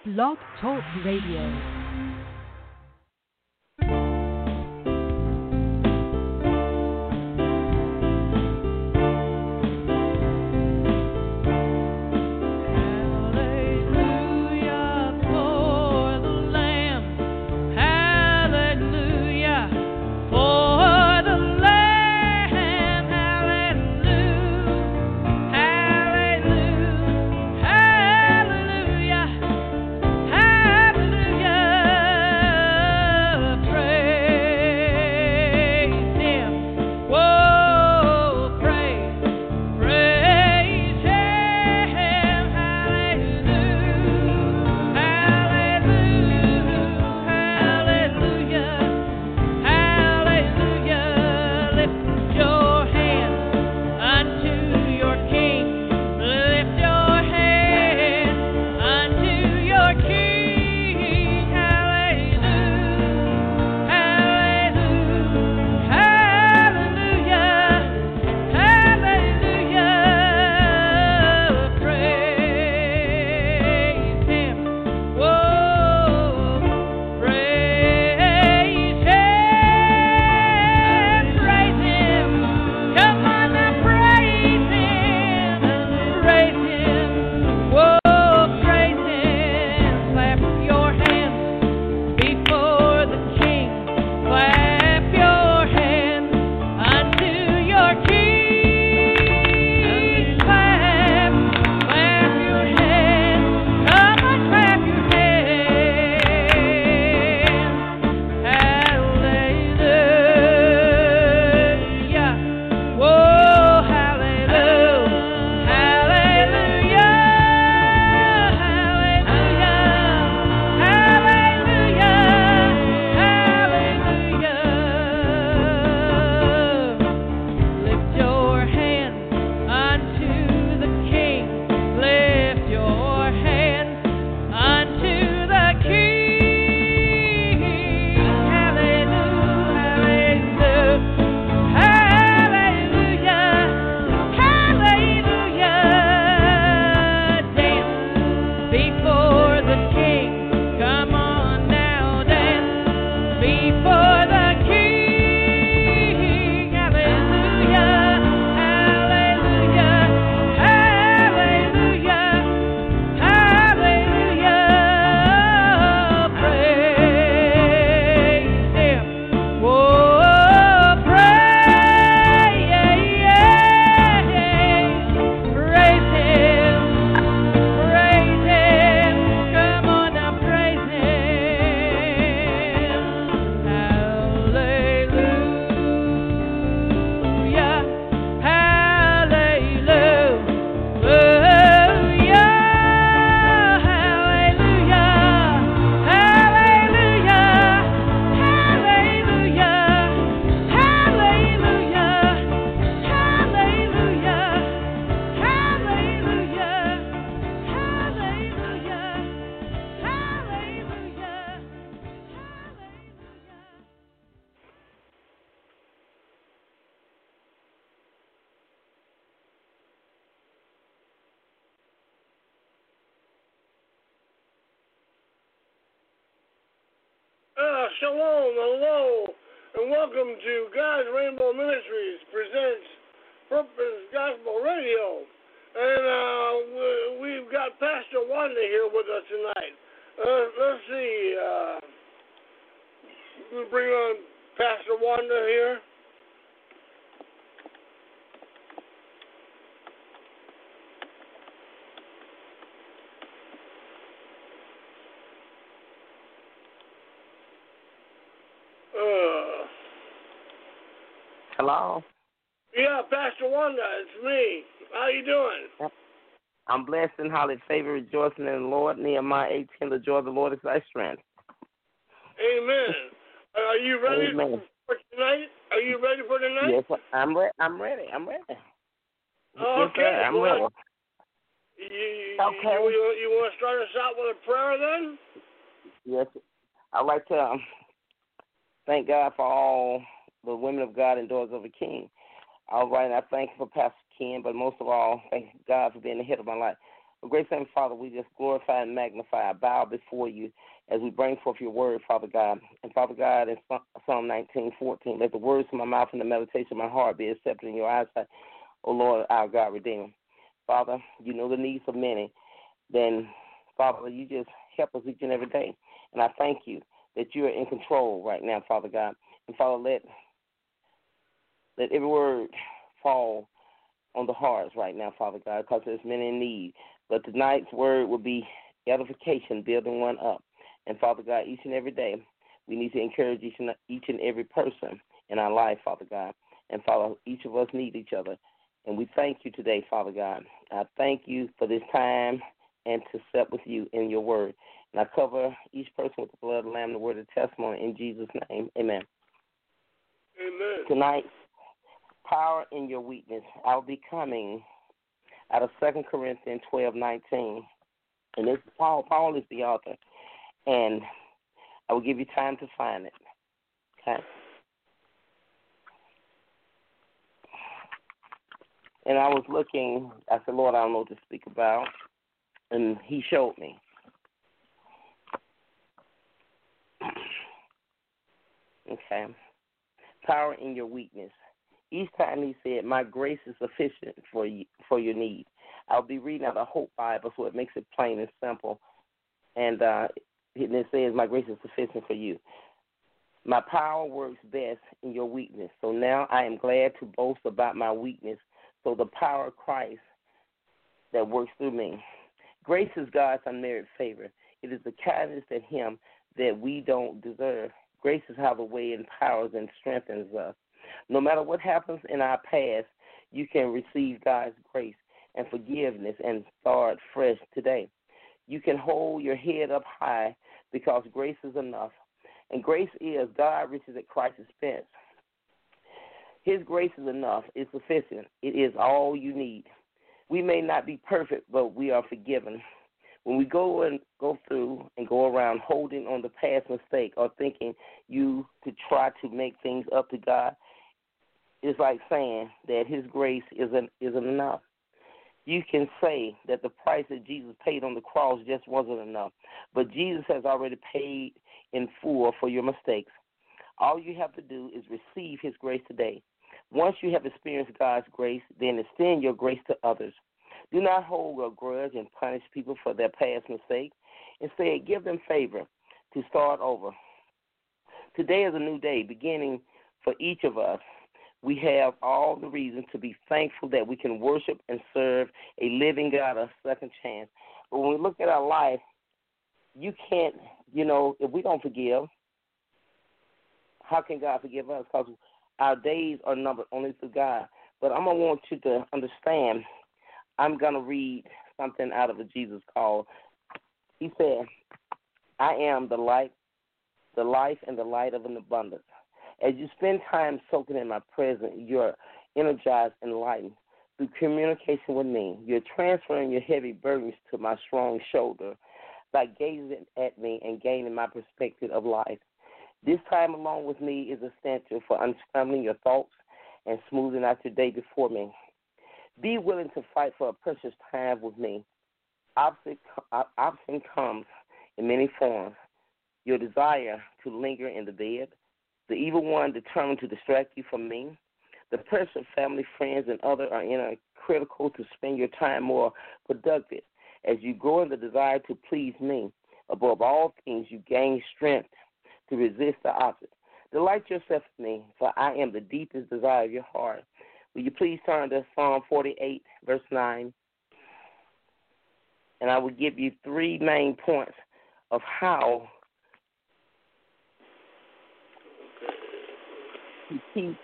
Blog Talk Radio. Shalom, hello, and welcome to God's Rainbow Ministries presents Purpose Gospel Radio. And we've got Pastor Wanda here with us tonight. Let's see, we'll bring on Pastor Wanda here. Hello. Yeah, Pastor Wanda, it's me. How you doing? I'm blessed and highly favored, rejoicing in the Lord. Nehemiah 18, the joy of the Lord is thy strength. Amen. Are you ready Amen. for tonight? Are you ready for tonight? Yes, I'm ready. Okay. Yes, sir. I'm ready. Okay. You want to start us out with a prayer then? Yes. I'd like to thank God for all the women of God and daughters of the King. All right, I thank you for Pastor Ken, but most of all, thank God for being the head of my life. Oh, gracious Heavenly Father, we just glorify and magnify, bow before you as we bring forth your word, Father God. And Father God, in Psalm 19:14, let the words of my mouth and the meditation of my heart be accepted in your eyesight, O Lord, our God, Redeemer. Father, you know the needs of many. Then, Father, you just help us each and every day. And I thank you that you are in control right now, Father God. And Father, let every word fall on the hearts right now, Father God, because there's many in need. But tonight's word will be edification, building one up. And Father God, each and every day, we need to encourage each and every person in our life, Father God. And Father, each of us need each other. And we thank you today, Father God. I thank you for this time and to sit with you in your word. And I cover each person with the blood of the Lamb, the word of testimony, in Jesus' name. Amen. Amen. Tonight, power in your weakness. I'll be coming out of 2 Corinthians 12:19. And this Paul. Paul is the author. And I will give you time to find it. Okay? And I was looking, I said, Lord, I don't know what to speak about. And he showed me. Okay. Power in your weakness. Each time he said, my grace is sufficient for your need. I'll be reading out the Hope Bible, so it makes it plain and simple. And it says, my grace is sufficient for you. My power works best in your weakness. So now I am glad to boast about my weakness, so the power of Christ that works through me. Grace is God's unmerited favor. It is the kindness in him that we don't deserve. Grace is how the way empowers and strengthens us. No matter what happens in our past, you can receive God's grace and forgiveness and start fresh today. You can hold your head up high because grace is enough. And grace is God riches at Christ's expense. His grace is enough. It's sufficient. It is all you need. We may not be perfect, but we are forgiven. When we go through and go around holding on the past mistake or thinking you to try to make things up to God, it's like saying that his grace isn't enough. You can say that the price that Jesus paid on the cross just wasn't enough, but Jesus has already paid in full for your mistakes. All you have to do is receive his grace today. Once you have experienced God's grace, then extend your grace to others. Do not hold a grudge and punish people for their past mistakes. Instead, give them favor to start over. Today is a new day, beginning for each of us. We have all the reason to be thankful that we can worship and serve a living God a second chance. But when we look at our life, you can't, if we don't forgive, how can God forgive us? Because our days are numbered only through God. But I'm going to want you to understand, I'm going to read something out of a Jesus call. He said, I am the light, the life, and the light of an abundance. As you spend time soaking in my presence, you're energized and enlightened. Through communication with me, you're transferring your heavy burdens to my strong shoulder by gazing at me and gaining my perspective of life. This time along with me is essential for unscrambling your thoughts and smoothing out your day before me. Be willing to fight for a precious time with me. Option comes in many forms. Your desire to linger in the bed, the evil one determined to distract you from me, the pressure of family, friends, and others are critical to spend your time more productive. As you grow in the desire to please me, above all things, you gain strength to resist the opposite. Delight yourself in me, for I am the deepest desire of your heart. Will you please turn to Psalm 48, verse 9? And I will give you 3 main points of how to keep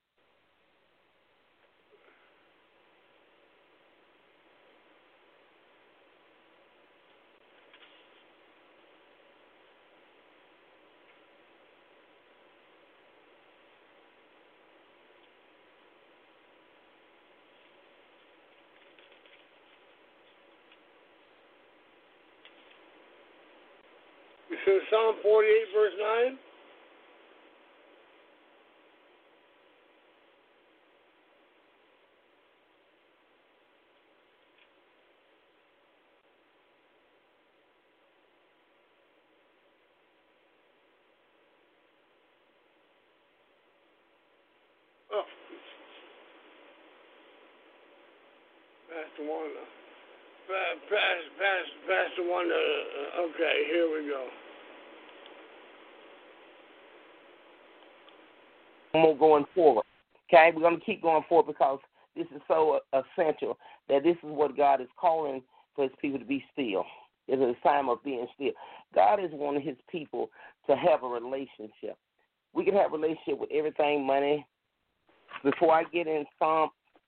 You said Psalm 48, verse 9? Pastor Wanda. Pastor Wanda. Okay, here we go. More going forward. Okay, we're going to keep going forward because this is so essential that this is what God is calling for his people to be still. It's a time of being still. God is wanting his people to have a relationship. We can have a relationship with everything, money. Before I get in Psalm,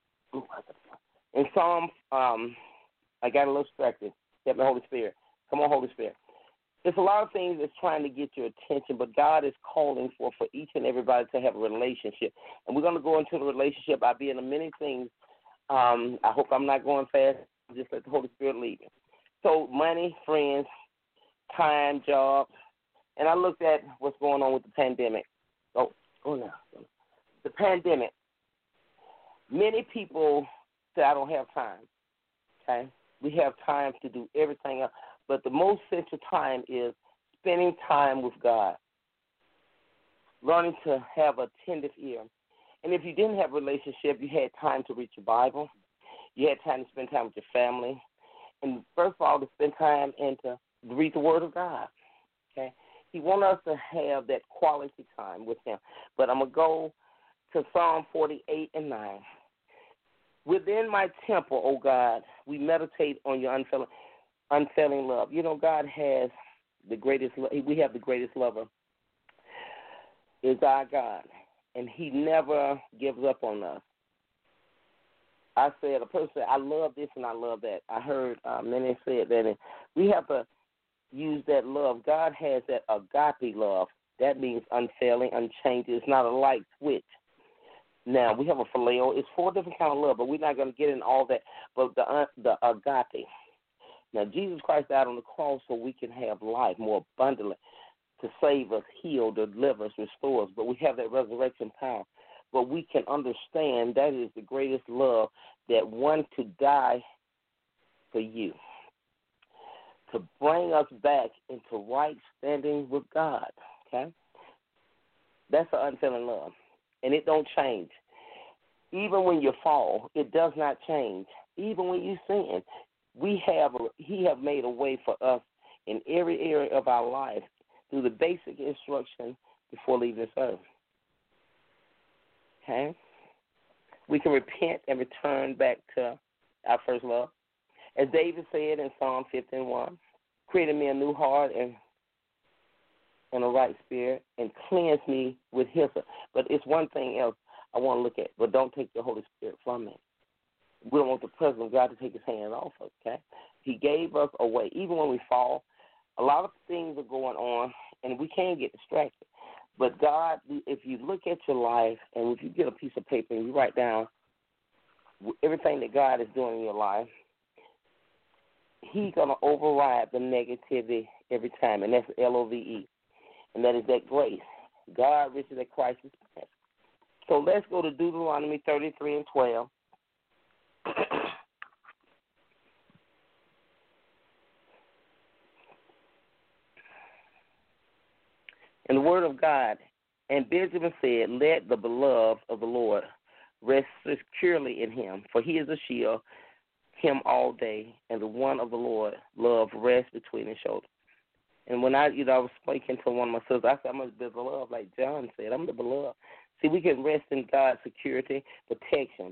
I got a little distracted. Help me, Holy Spirit. Come on, Holy Spirit. There's a lot of things that's trying to get your attention, but God is calling for each and everybody to have a relationship. And we're going to go into the relationship. I'll be in many things. I hope I'm not going fast. Just let the Holy Spirit lead me. So money, friends, time, jobs. And I looked at what's going on with the pandemic. Oh no. The pandemic. Many people say, I don't have time. Okay? We have time to do everything else. But the most central time is spending time with God, learning to have a attentive ear. And if you didn't have a relationship, you had time to read your Bible. You had time to spend time with your family. And first of all, to spend time and to read the Word of God. Okay? He wants us to have that quality time with him. But I'm going to go to Psalm 48 and 9. Within my temple, O God, we meditate on your unfailing love. You know, God has the greatest. We have the greatest lover. Is our God, and he never gives up on us. I said, a person said, I love this and I love that. I heard many said that, and we have to use that love. God has that agape love. That means unfailing, unchanging. It's not a light switch. Now, we have a phileo. It's 4 different kinds of love, but we're not going to get in all that. But the agape. Now, Jesus Christ died on the cross so we can have life more abundantly, to save us, heal, deliver us, restore us. But we have that resurrection power. But we can understand that is the greatest love, that one to die for you, to bring us back into right standing with God. Okay? That's an unfailing love. And it don't change. Even when you fall, it does not change. Even when you sin, he have made a way for us in every area of our life through the basic instruction before leaving this earth. Okay? We can repent and return back to our first love. As David said in Psalm 15:1, create in me a new heart and a right spirit, and cleanse me with hyssop. But it's one thing else I want to look at, but don't take the Holy Spirit from me. We don't want the presence of God to take his hand off us, okay? He gave us a way. Even when we fall, a lot of things are going on, and we can get distracted. But God, if you look at your life, and if you get a piece of paper and you write down everything that God is doing in your life, he's going to override the negativity every time, and that's LOVE. And that is that grace. God riches at Christ's expense. So let's go to Deuteronomy 33 and 12. In the word of God, and Benjamin said, let the beloved of the Lord rest securely in him, for he is a shield, him all day, and the one of the Lord love rests between his shoulders. And when I was speaking to one of my sisters, I said, I'm the beloved, like John said. I'm the beloved. See, we can rest in God's security, protection.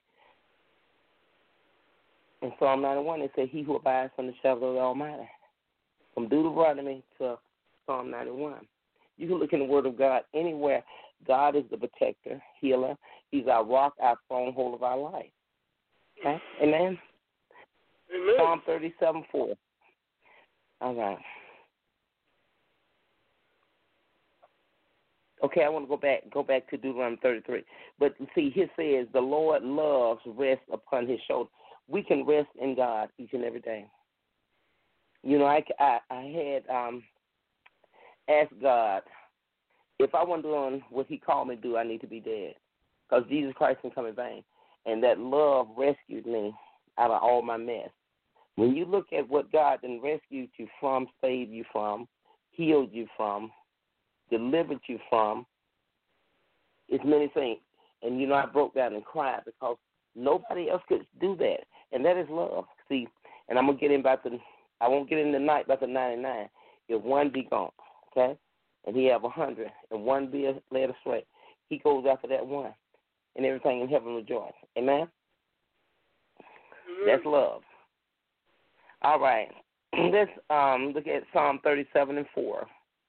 In Psalm 91, it said, he who abides from the shadow of the Almighty. From Deuteronomy to Psalm 91. You can look in the Word of God anywhere. God is the protector, healer. He's our rock, our stronghold of our life. Okay? Amen? Amen. Psalm 37:4. All right. Okay, I want to go back to Deuteronomy 33. But see, here says, the Lord loves rest upon his shoulder. We can rest in God each and every day. You know, I had asked God, if I wasn't doing what he called me to do, I need to be dead. Because Jesus Christ can come in vain. And that love rescued me out of all my mess. When you look at what God then rescued you from, saved you from, healed you from, delivered you from, it's many things. And, you know, I broke down and cried because nobody else could do that. And that is love. See, and I'm gonna get in I won't get in tonight about the 99. If one be gone, okay, and he have 100, and one be led astray, he goes after that one, and everything in heaven rejoice. Amen. That's love. All right. Let's look at Psalm 37:4.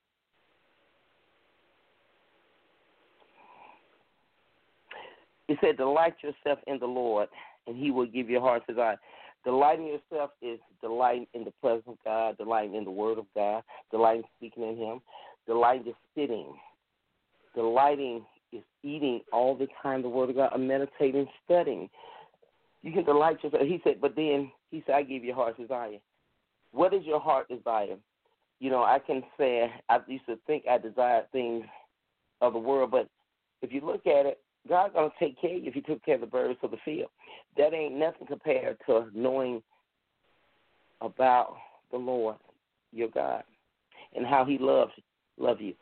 It said, "Delight yourself in the Lord, and He will give your heart's desire." Delighting yourself is delighting in the presence of God, delighting in the Word of God, delighting speaking in Him, delighting is sitting, delighting is eating all the time the Word of God, and meditating, studying. You can delight yourself. He said, but then He said, "I give your heart's desire." What is your heart desire? You know, I can say I used to think I desired things of the world, but if you look at it, God's going to take care of you if He took care of the birds of the field. That ain't nothing compared to knowing about the Lord, your God, and how He loves you.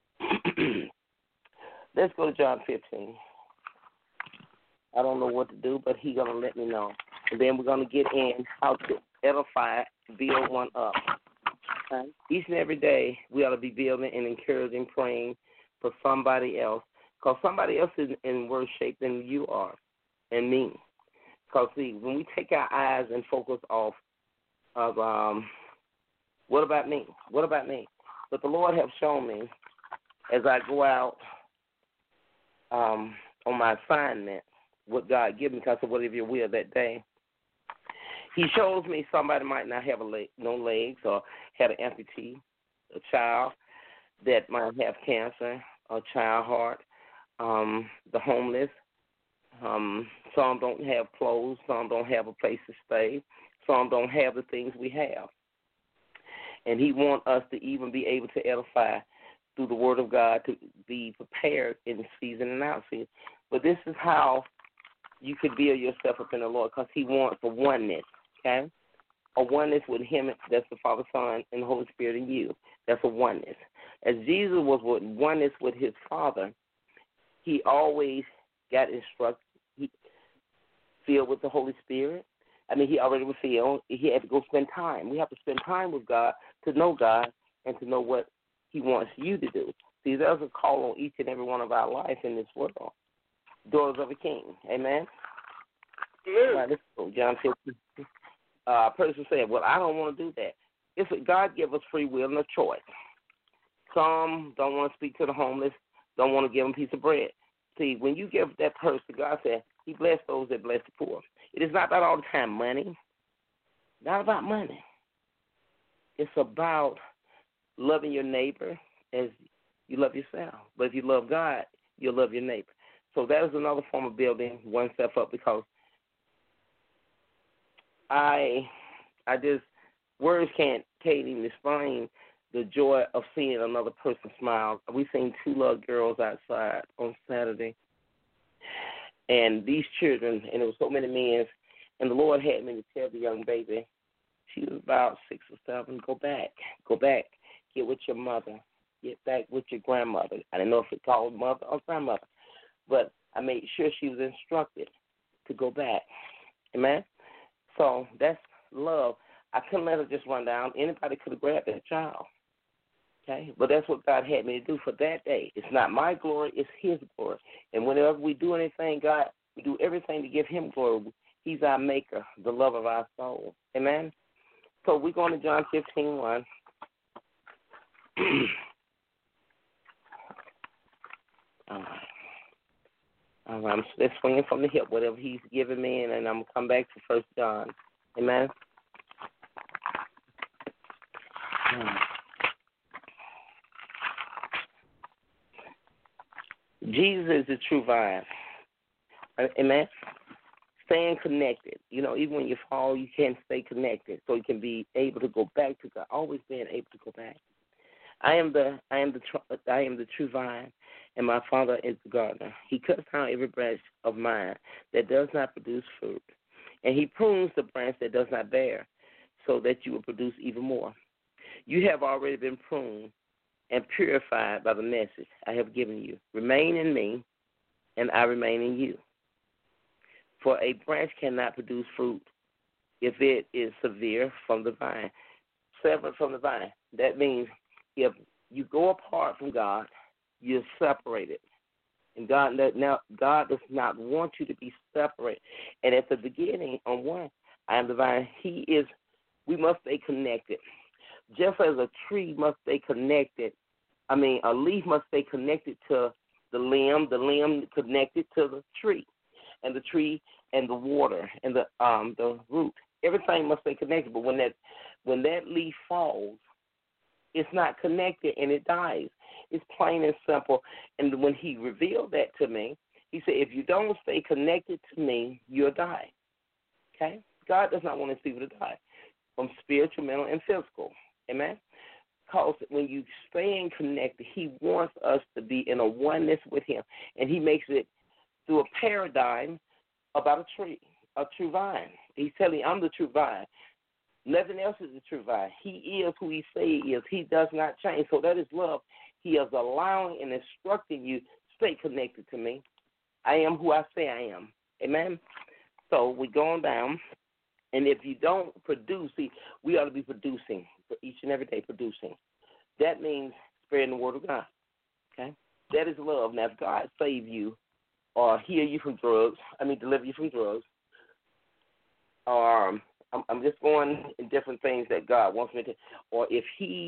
Let's go to John 15. I don't know what to do, but He's going to let me know. And then we're going to get in how to edify, build one up. Okay? Each and every day, we ought to be building and encouraging, praying for somebody else. Because somebody else is in worse shape than you are and me. Because, see, when we take our eyes and focus off of what about me? What about me? But the Lord has shown me as I go out on my assignment, what God gave me because of whatever your will that day. He shows me somebody might not have no legs or had an amputee, a child that might have cancer, a child heart. The homeless, some don't have clothes, some don't have a place to stay, some don't have the things we have. And He wants us to even be able to edify through the Word of God to be prepared in season and out season. But this is how you can build yourself up in the Lord because He wants a oneness, okay? A oneness with Him, that's the Father, Son, and the Holy Spirit in you. That's a oneness. As Jesus was with oneness with His Father, He always got instructed. He filled with the Holy Spirit. I mean, He already was filled. He had to go spend time. We have to spend time with God to know God and to know what He wants you to do. See, there's a call on each and every one of our life in this world. Daughters of a King. Amen? Amen. Right, let's go. John 15. A person said, well, I don't want to do that. It's God give us free will and a choice. Some don't want to speak to the homeless, don't want to give them a piece of bread. See, when you give that person, God said, He blessed those that bless the poor. It is not about all the time money. Not about money. It's about loving your neighbor as you love yourself. But if you love God, you'll love your neighbor. So that is another form of building oneself up because I just, words can't even explain the joy of seeing another person smile. We seen two little girls outside on Saturday, and these children, and there were so many men, and the Lord had me to tell the young baby, she was about 6 or 7, go back, get with your mother, get back with your grandmother. I didn't know if it called mother or grandmother, but I made sure she was instructed to go back. Amen? So that's love. I couldn't let her just run down. Anybody could have grabbed that child. Okay? But that's what God had me to do for that day. It's not my glory, it's His glory. And whenever we do anything, God, we do everything to give Him glory. He's our maker, the love of our soul. Amen? So we're going to John 15:1. All right. Let's swing from the hip, whatever He's given me, and then I'm going to come back to 1 John. Amen? Jesus is the true vine. Amen? Staying connected. You know, even when you fall, you can stay connected so you can be able to go back to God, always being able to go back. I am the true vine, and my Father is the gardener. He cuts down every branch of mine that does not produce fruit, and He prunes the branch that does not bear, so that you will produce even more. You have already been pruned and purified by the message I have given you. Remain in me, and I remain in you. For a branch cannot produce fruit if it is severe from the vine. Severed from the vine. That means if you go apart from God, you're separated. And God does not want you to be separated. And at the beginning, on one, I am the vine. We must stay connected. Just as a tree must stay connected, a leaf must stay connected to the limb connected to the tree and the water and the root. Everything must stay connected. But when that leaf falls, it's not connected and it dies. It's plain and simple. And when he revealed that to me, he said, if you don't stay connected to me, you'll die. Okay? God does not want his people to die from spiritual, mental, and physical. Amen? Because when you stay connected, he wants us to be in a oneness with him. And he makes it through a paradigm about a true vine. He's telling you, I'm the true vine. Nothing else is the true vine. He is who he say he is. He does not change. So that is love. He is allowing and instructing you, stay connected to me. I am who I say I am. Amen? So we're going down. And if you don't produce, we ought to be producing for each and every day, producing. That means spreading the word of God. Okay? That is love. Now, if God save you or heal you from drugs, deliver you from drugs, or I'm just going in different things that God wants me to, or if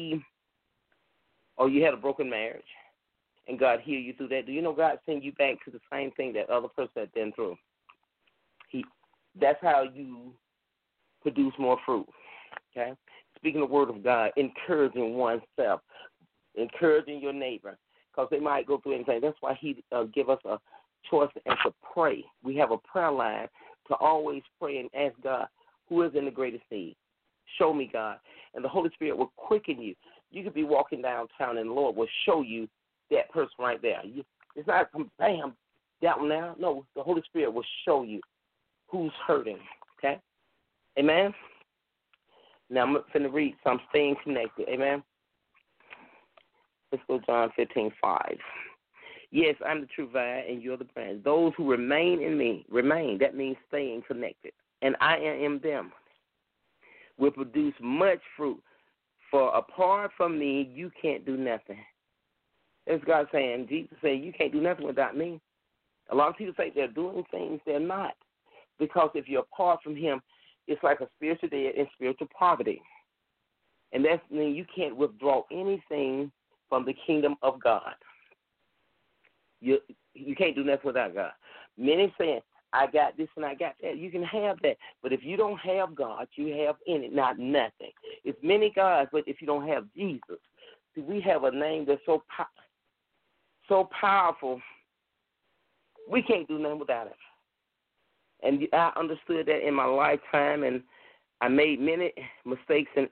you had a broken marriage and God healed you through that, do you know God send you back to the same thing that other person had been through? That's how you produce more fruit, okay? Speaking the word of God, encouraging oneself, encouraging your neighbor, because they might go through anything. That's why he give us a choice and to pray. We have a prayer line to always pray and ask God, who is in the greatest need? Show me, God. And the Holy Spirit will quicken you. You could be walking downtown and the Lord will show you that person right there. It's not, bam, that one now. No, the Holy Spirit will show you who's hurting, okay? Amen? Now I'm going to read some staying connected. Amen? Let's go John 15:5. Yes, I'm the true vine and you're the branch. Those who remain in me, remain. That means staying connected. And I am them. Will produce much fruit. For apart from me, you can't do nothing. That's God saying. Jesus saying, you can't do nothing without me. A lot of people say they're doing things they're not. Because if you're apart from him, it's like a spiritual dead and spiritual poverty. And that means you can't withdraw anything from the kingdom of God. You can't do nothing without God. Many saying, I got this and I got that. You can have that. But if you don't have God, you have in it not nothing. It's many gods, but if you don't have Jesus, see, we have a name that's so powerful, we can't do nothing without it. And I understood that in my lifetime, and I made many mistakes and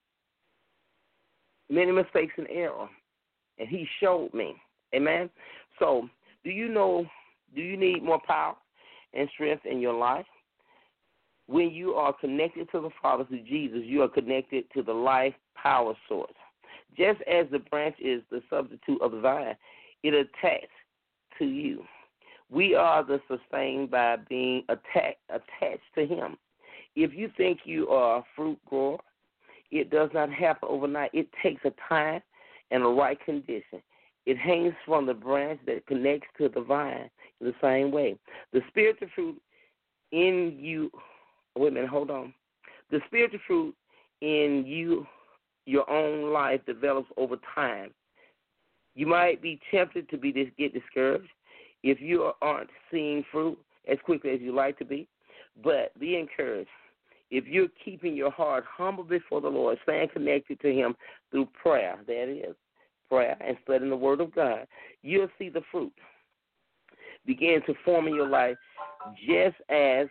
error, and he showed me. Amen? So do you need more power and strength in your life? When you are connected to the Father, to Jesus, you are connected to the life power source. Just as the branch is the substitute of the vine, it attached to you. We are the sustained by being attached to him. If you think you are a fruit grower, it does not happen overnight. It takes a time and a right condition. It hangs from the branch that connects to the vine in the same way. The spiritual fruit in you, wait a minute, hold on. The spiritual fruit in you, your own life, develops over time. You might be tempted to get discouraged if you aren't seeing fruit as quickly as you like to be, but be encouraged. If you're keeping your heart humble before the Lord, staying connected to him through prayer, that is, prayer and studying the word of God, you'll see the fruit begin to form in your life just as,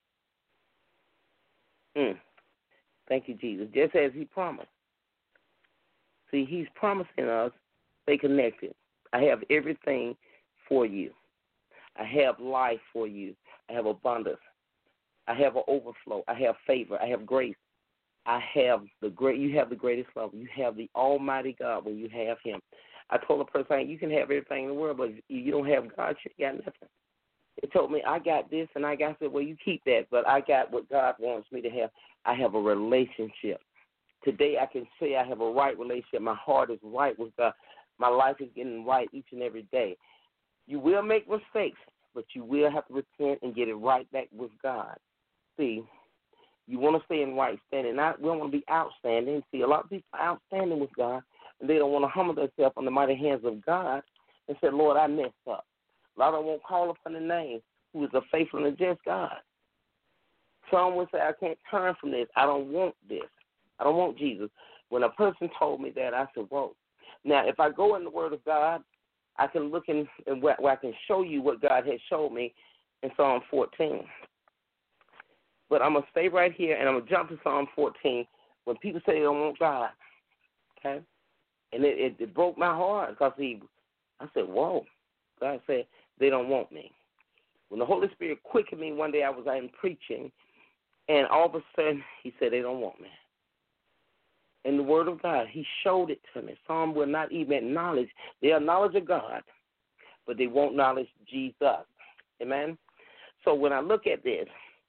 thank you, Jesus, just as he promised. See, he's promising us, stay connected. I have everything for you. I have life for you. I have abundance. I have an overflow. I have favor. I have grace. You have the greatest love. You have the Almighty God when you have him. I told a person, you can have everything in the world, but if you don't have God, you got nothing. It told me I got this, and I said, well, you keep that, but I got what God wants me to have. I have a relationship. Today I can say I have a right relationship. My heart is right with God. My life is getting right each and every day. You will make mistakes, but you will have to repent and get it right back with God. See, you want to stay in right standing. We don't want to be outstanding. See, a lot of people are outstanding with God, and they don't want to humble themselves on the mighty hands of God and say, Lord, I messed up. A lot of them won't call upon the name who is a faithful and just God. Some will say, I can't turn from this. I don't want this. I don't want Jesus. When a person told me that, I said, whoa. Now, if I go in the Word of God, I can look in where I can show you what God has showed me in Psalm 14. But I'm going to stay right here, and I'm going to jump to Psalm 14 when people say they don't want God, okay? And it broke my heart because I said, whoa. God said, they don't want me. When the Holy Spirit quickened me one day, I was out preaching, and all of a sudden, he said, they don't want me. In the Word of God, he showed it to me. Some will not even acknowledge. They acknowledge of God, but they won't acknowledge Jesus. Amen? So when I look at this,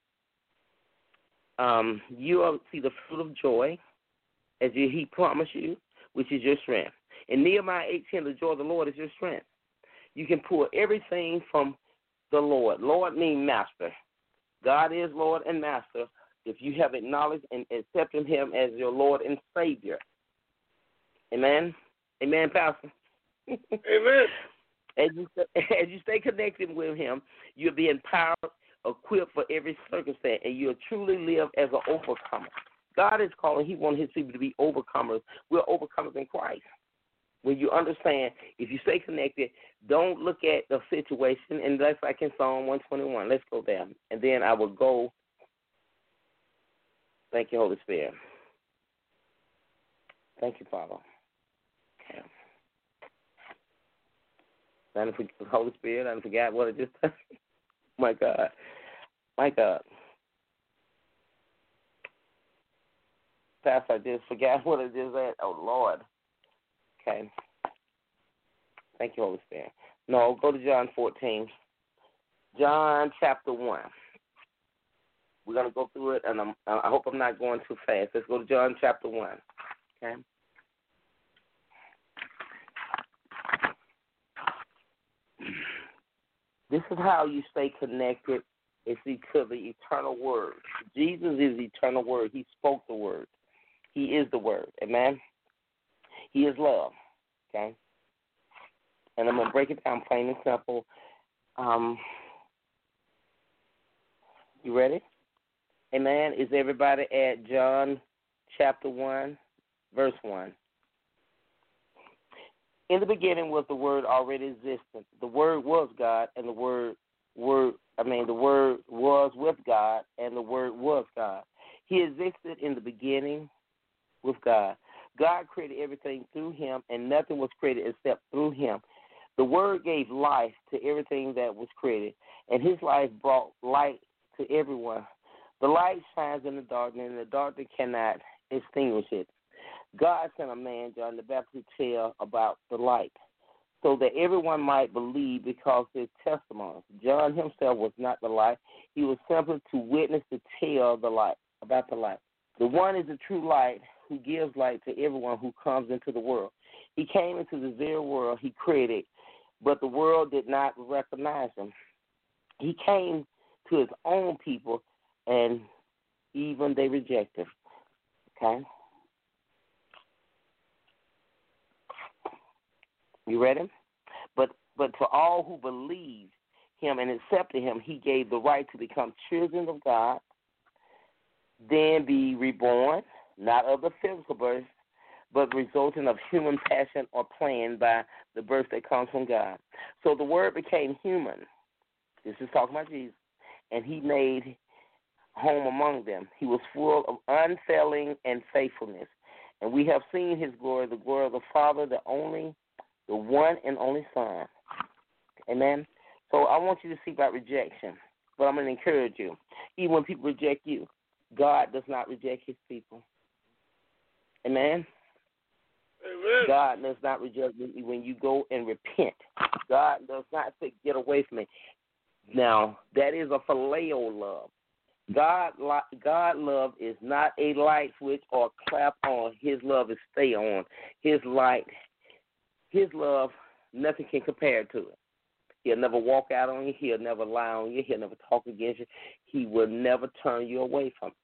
you will see the fruit of joy as he promised you, which is your strength. In Nehemiah 18, the joy of the Lord is your strength. You can pull everything from the Lord. Lord means master. God is Lord and master if you have acknowledged and accepted him as your Lord and Savior. Amen? Amen, Pastor? Amen. As you stay connected with him, you'll be empowered, equipped for every circumstance, and you'll truly live as an overcomer. God is calling. He wants his people to be overcomers. We're overcomers in Christ. When you understand, if you stay connected, don't look at the situation, and that's like in Psalm 121. Let's go there. And then I will go. Thank you, Holy Spirit. Thank you, Father. Okay. I didn't forget the Holy Spirit. I didn't forget what I just said. My God. My God. Pastor, I just forgot what I just said. Oh, Lord. Okay. Thank you, Holy Spirit. No, go to John 14. John chapter 1. We're going to go through it, and I hope I'm not going too fast. Let's go to John chapter 1. Okay? This is how you stay connected. It's to the eternal word. Jesus is the eternal word. He spoke the word. He is the word. Amen? He is love. Okay? And I'm going to break it down plain and simple. You ready? Amen. Is everybody at John chapter 1, verse 1? In the beginning was the Word already existent. The Word was God, and the Word was with God, and the Word was God. He existed in the beginning with God. God created everything through him, and nothing was created except through him. The Word gave life to everything that was created, and his life brought light to everyone. The light shines in the darkness, and the darkness cannot extinguish it. God sent a man, John the Baptist, to tell about the light, so that everyone might believe because of his testimony. John himself was not the light. He was simply to witness to tell the light, about the light. The one is the true light who gives light to everyone who comes into the world. He came into the very world he created, but the world did not recognize him. He came to his own people, and even they rejected him. Okay? You ready? But to all who believed him and accepted him, he gave the right to become children of God, then be reborn, not of the physical birth, but resulting of human passion or plan by the birth that comes from God. So the Word became human. This is talking about Jesus. And he made home among them. He was full of unfailing and faithfulness. And we have seen his glory, the glory of the Father, the one and only Son. Amen? So I want you to see about rejection. But I'm going to encourage you. Even when people reject you, God does not reject his people. Amen? Amen. God does not reject you when you go and repent. God does not say, get away from me. Now, that is a phileo love. God love is not a light switch or clap on. His love is stay on. His love, nothing can compare to it. He'll never walk out on you. He'll never lie on you. He'll never talk against you. He will never turn you away from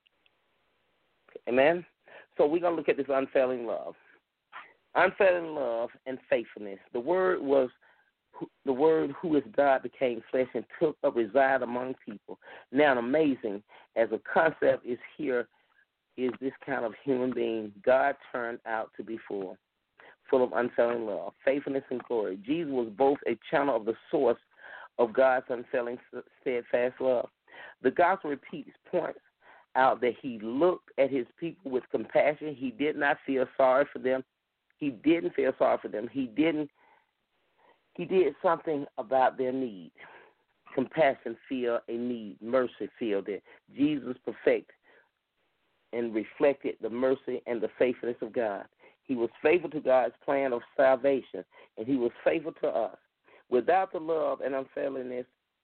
it. Amen? So we're going to look at this unfailing love. Unfailing love and faithfulness. The word who is God became flesh and took up reside among people. Now, amazing as a concept is here is this kind of human being God turned out to be full of unfailing love, faithfulness, and glory. Jesus was both a channel of the source of God's unfailing, steadfast love. The gospel points out that he looked at his people with compassion. He did not feel sorry for them. He didn't feel sorry for them. He did something about their need. Compassion feel a need. Mercy feel that. Jesus perfect and reflected the mercy and the faithfulness of God. He was faithful to God's plan of salvation, and he was faithful to us. Without the love and unfaithfulness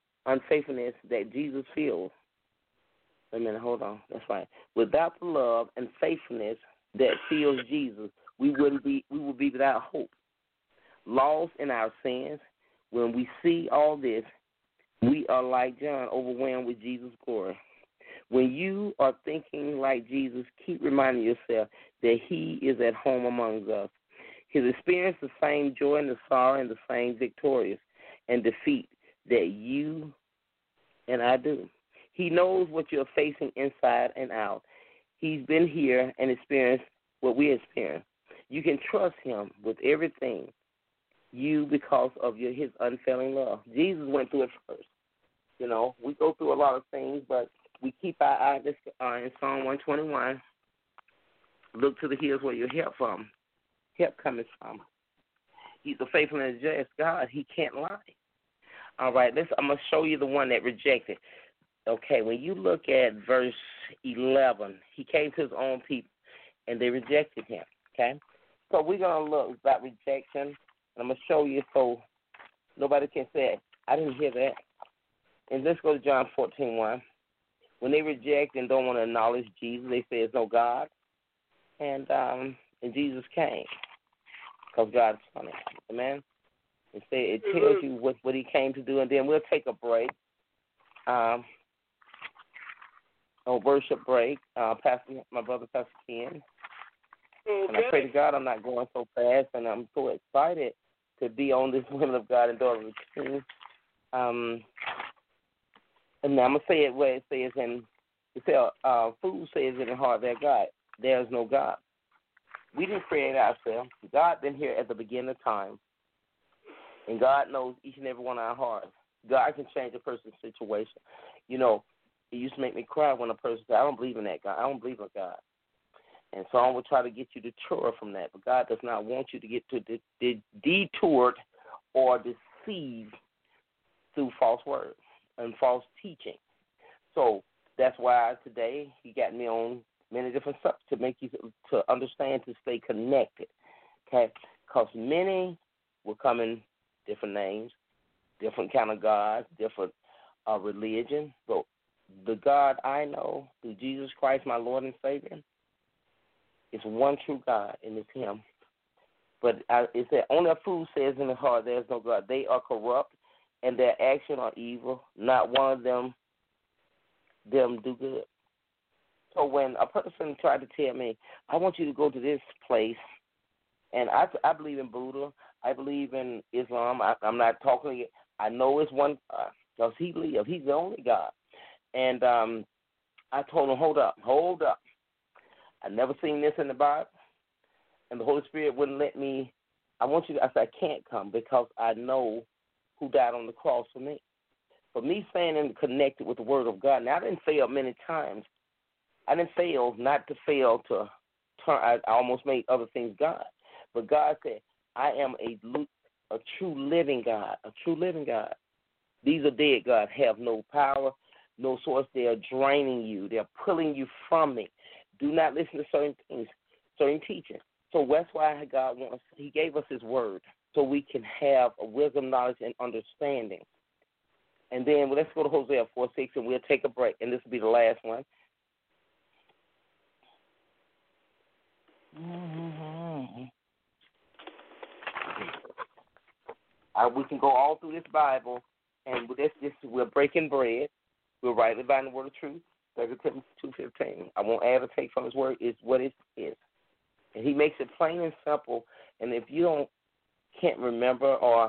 that Jesus feels, wait a minute, hold on, that's right. Without the love and faithfulness that feels Jesus, we would be without hope. Lost in our sins, when we see all this, we are like John, overwhelmed with Jesus' glory. When you are thinking like Jesus, keep reminding yourself that he is at home among us. He's experienced the same joy and the sorrow and the same victorious and defeat that you and I do. He knows what you're facing inside and out. He's been here and experienced what we experience. You can trust him with everything because of his unfailing love. Jesus went through it first. You know, we go through a lot of things, but we keep our eye in Psalm 121. Look to the hills where your help coming from. He's a faithful and just God. He can't lie. All right, I'm going to show you the one that rejected. Okay, when you look at verse 11, he came to his own people, and they rejected him. Okay? So we're going to look about rejection, and I'm going to show you so nobody can say, I didn't hear that. And let's go to John 14:1. When they reject and don't want to acknowledge Jesus, they say there's no God. And Jesus came because God's funny. Amen? It tells you what he came to do. And then we'll take a break, a worship break. My brother, Pastor Ken. Okay. And I pray to God I'm not going so fast, and I'm so excited to be on this Women of God and Daughters of King. And I'm going to say it where it says food says in the heart that God, there is no God. We didn't create ourselves. God been here at the beginning of time. And God knows each and every one of our hearts. God can change a person's situation. You know, it used to make me cry when a person said, I don't believe in that God. I don't believe in God. And so I will try to get you detoured from that. But God does not want you to get detoured or deceived through false words and false teaching. So that's why today he got me on many different stuff to make you to understand, to stay connected. Okay? Because many will come in different names, different kind of gods, different religion. But the God I know through Jesus Christ, my Lord and Savior, is one true God, and it's him. But it said, only a fool says in his heart, there is no God. They are corrupt, and their actions are evil. Not one of them do good. So when a person tried to tell me, I want you to go to this place, and I believe in Buddha, I believe in Islam, I'm not talking, I know it's one God, because he lives, he's the only God. And I told him, hold up. I never seen this in the Bible, and the Holy Spirit wouldn't let me. I said, I can't come because I know who died on the cross for me. For me staying and connected with the Word of God. Now, I didn't fail many times. I didn't fail not to fail to turn. I almost made other things God. But God said, I am a true living God, a true living God. These are dead gods, have no power, no source. They are draining you. They are pulling you from me. Do not listen to certain things, certain teaching. So that's why God wants, he gave us his word so we can have a wisdom, knowledge, and understanding. And then let's go to Hosea 4:6, and we'll take a break. And this will be the last one. We can go all through this Bible, and we're breaking bread. We're rightly dividing the word of truth. 2 Timothy 2:15. I won't add or take from his word. It's what it is. And he makes it plain and simple. And if you can't remember or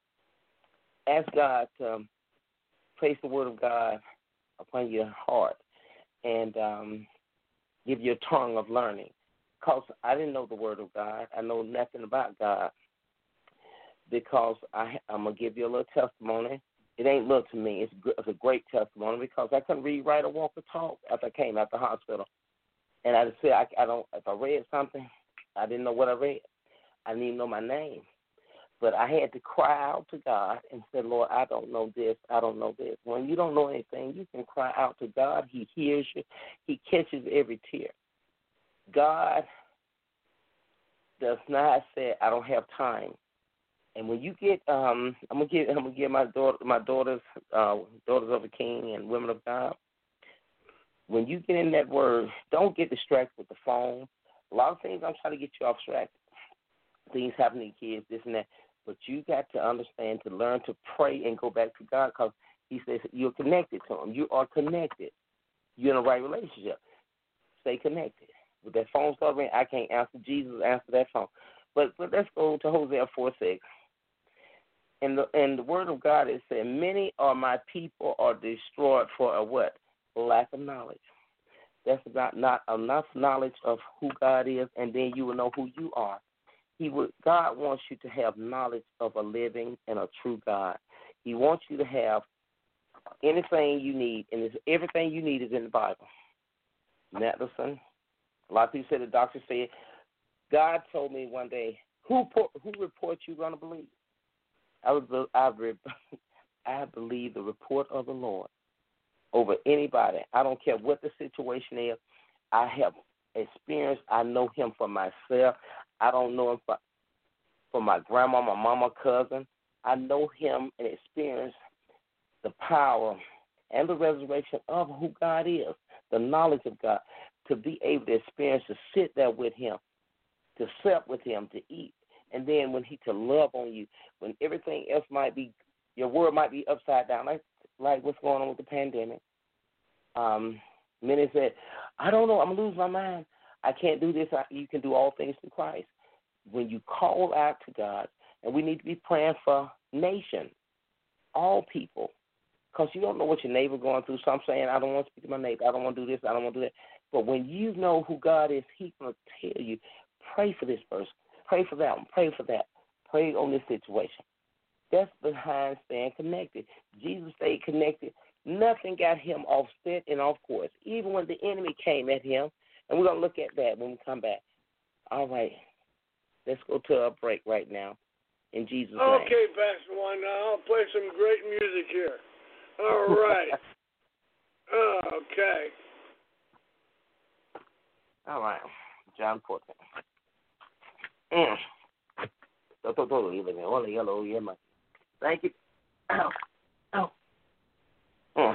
ask God to place the word of God upon your heart and give you a tongue of learning. Because I didn't know the word of God. I know nothing about God. Because I'm going to give you a little testimony. It ain't little to me. It's a great testimony because I couldn't read, write, or walk or talk after I came out the hospital. And I just said, if I read something, I didn't know what I read. I didn't even know my name. But I had to cry out to God and say, Lord, I don't know this. I don't know this. When you don't know anything, you can cry out to God. He hears you. He catches every tear. God does not say, I don't have time. And when you get, I'm gonna give my daughters of the King and women of God. When you get in that word, don't get distracted with the phone. A lot of things I'm trying to get you off track. Things happen to your kids, this and that. But you got to understand to learn to pray and go back to God because He says you're connected to Him. You are connected. You're in a right relationship. Stay connected. With that phone start ringing, I can't answer. Jesus answer that phone. But let's go to Hosea 4:6. And the word of God is saying, many are my people are destroyed for a what? Lack of knowledge. That's not enough knowledge of who God is, and then you will know who you are. God wants you to have knowledge of a living and a true God. He wants you to have anything you need, and everything you need is in the Bible. Medicine. A lot of people say the doctor said, God told me one day, who report you going to believe? I believe the report of the Lord over anybody. I don't care what the situation is. I have experience. I know Him for myself. I don't know Him for my grandma, my mama, cousin. I know Him and experience the power and the resurrection of who God is, the knowledge of God, to be able to experience, to sit there with Him, to sup with Him, to eat. And then when He to love on you, when everything else might be, your world might be upside down, like what's going on with the pandemic. Many said, I don't know, I'm going to lose my mind. I can't do this. You can do all things through Christ. When you call out to God, and we need to be praying for nation, all people, because you don't know what your neighbor going through. So I'm saying, I don't want to speak to my neighbor. I don't want to do this. I don't want to do that. But when you know who God is, He's going to tell you, pray for this person. Pray for that one. Pray for that. Pray on this situation. That's behind staying connected. Jesus stayed connected. Nothing got Him offset and off course, even when the enemy came at Him. And we're going to look at that when we come back. All right. Let's go to a break right now. In Jesus' name. Okay, Pastor Juan. Now I'll play some great music here. All right. Okay. All right. John 14. Thank you. Ow. Ow.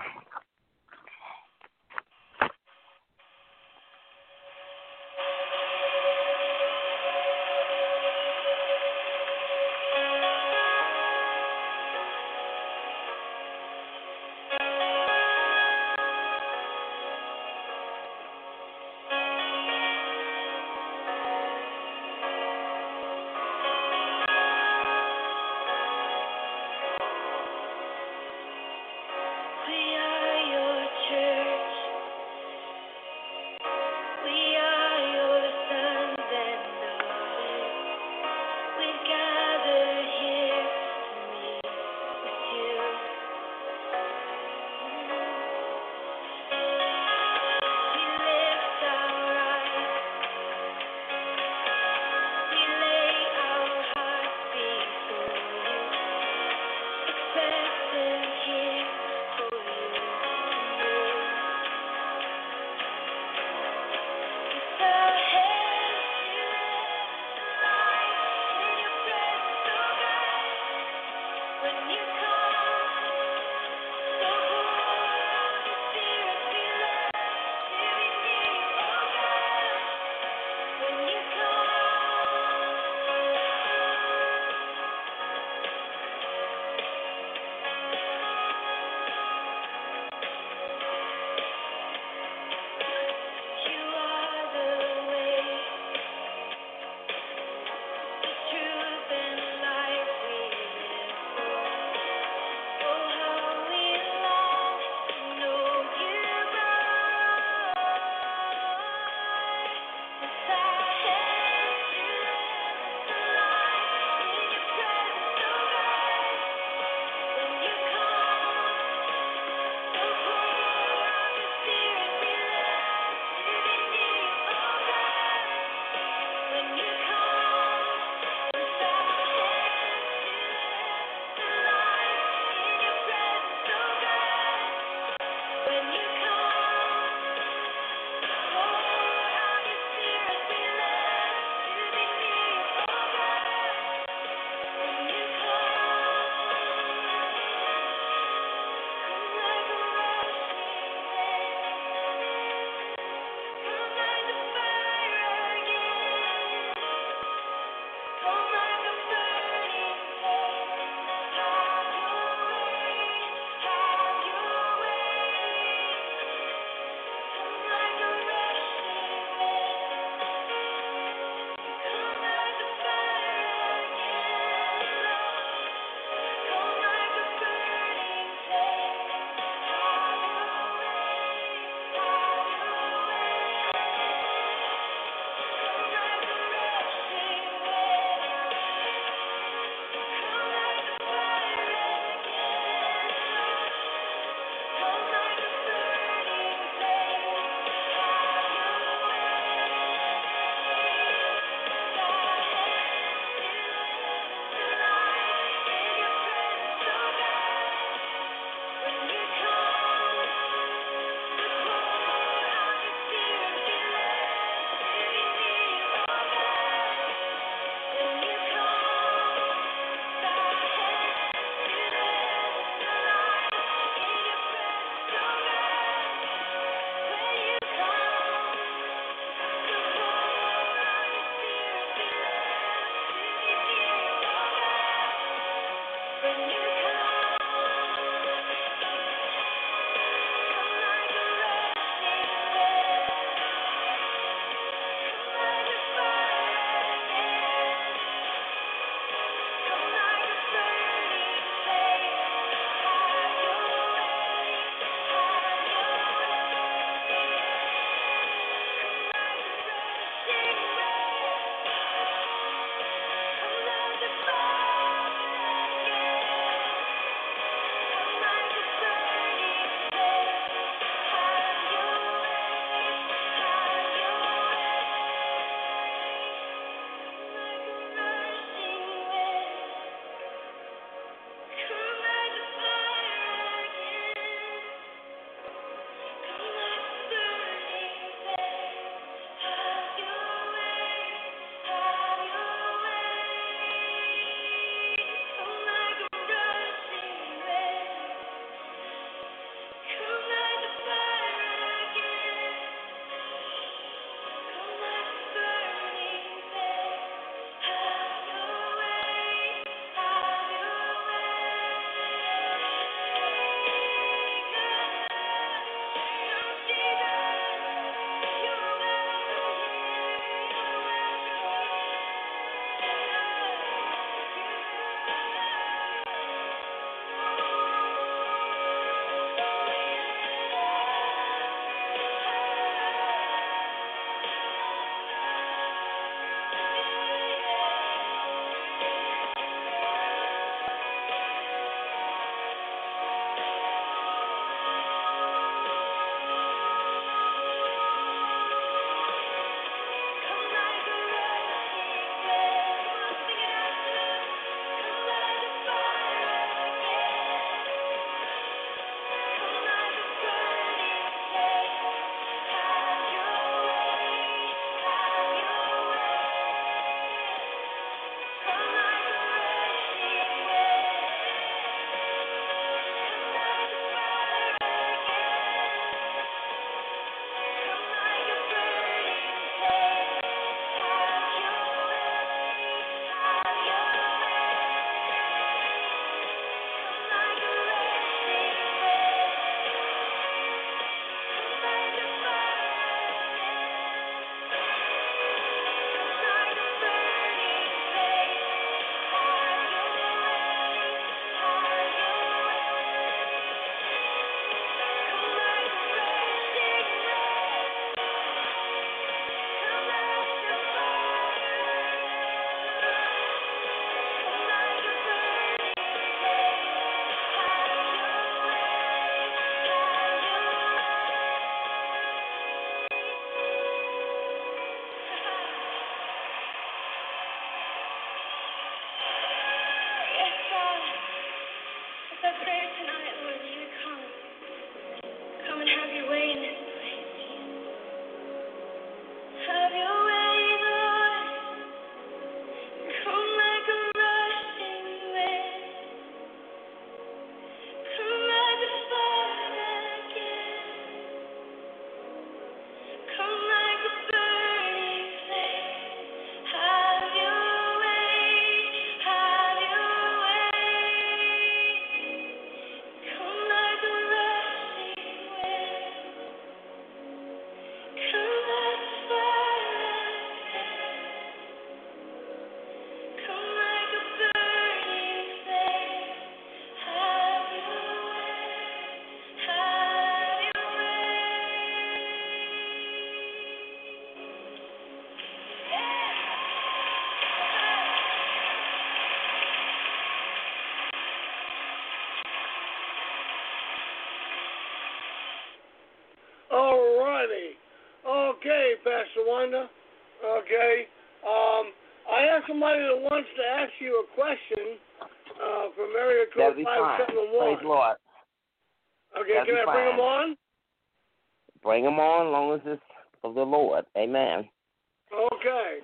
Wanda. Okay. I have somebody that wants to ask you a question from area code 571. Praise the Lord. Okay, That'd can I bring them on? Bring them on, as long as it's of the Lord. Amen. Okay.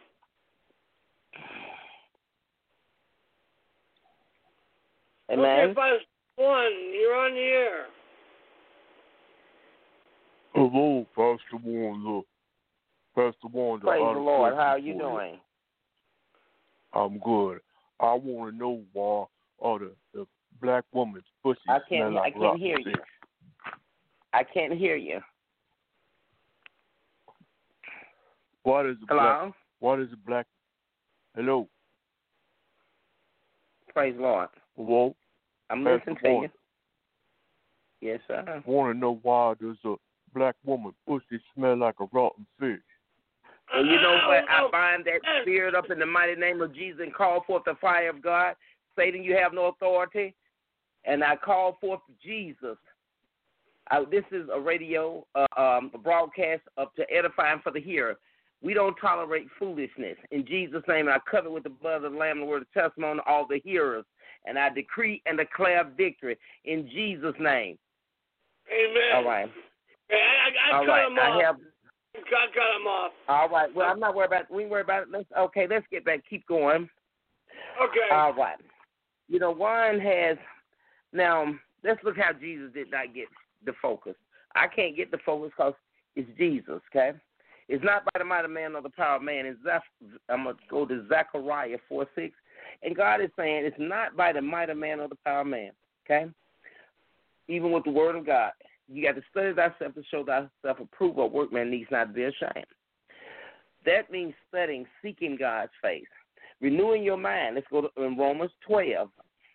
Amen. Okay, 571, you're on the air. Hello, Pastor Wanda. Pastor Wanda. Praise the Lord. How are you doing? I'm good. I want to know why the black woman's pussy smell like I can't hear you. I can't hear you. What is Hello? Black? Hello. Praise the Lord. Hello. I'm listening to you. Yes, sir. I want to know why does a black woman pussy smell like a rotten fish? Well, you know what? I bind that spirit up in the mighty name of Jesus and call forth the fire of God. Satan, you have no authority. And I call forth Jesus. This is a radio a broadcast to edifying for the hearer. We don't tolerate foolishness. In Jesus' name, I cover with the blood of the Lamb and the word of testimony all the hearers. And I decree and declare victory in Jesus' name. Amen. All right. I cut him off. I cut him off. All right. Well, I'm not worried about it. We worry about it. Let's get back. Keep going. Okay. All right. You know, one has, now, let's look how Jesus did not get the focus. I can't get the focus because it's Jesus, okay? It's not by the might of man or the power of man. I'm going to go to Zechariah 4:6. And God is saying it's not by the might of man or the power of man, okay? Even with the word of God. You got to study thyself to show thyself approved. A workman needs not be ashamed. That means studying, seeking God's face, renewing your mind. Let's go to in Romans 12.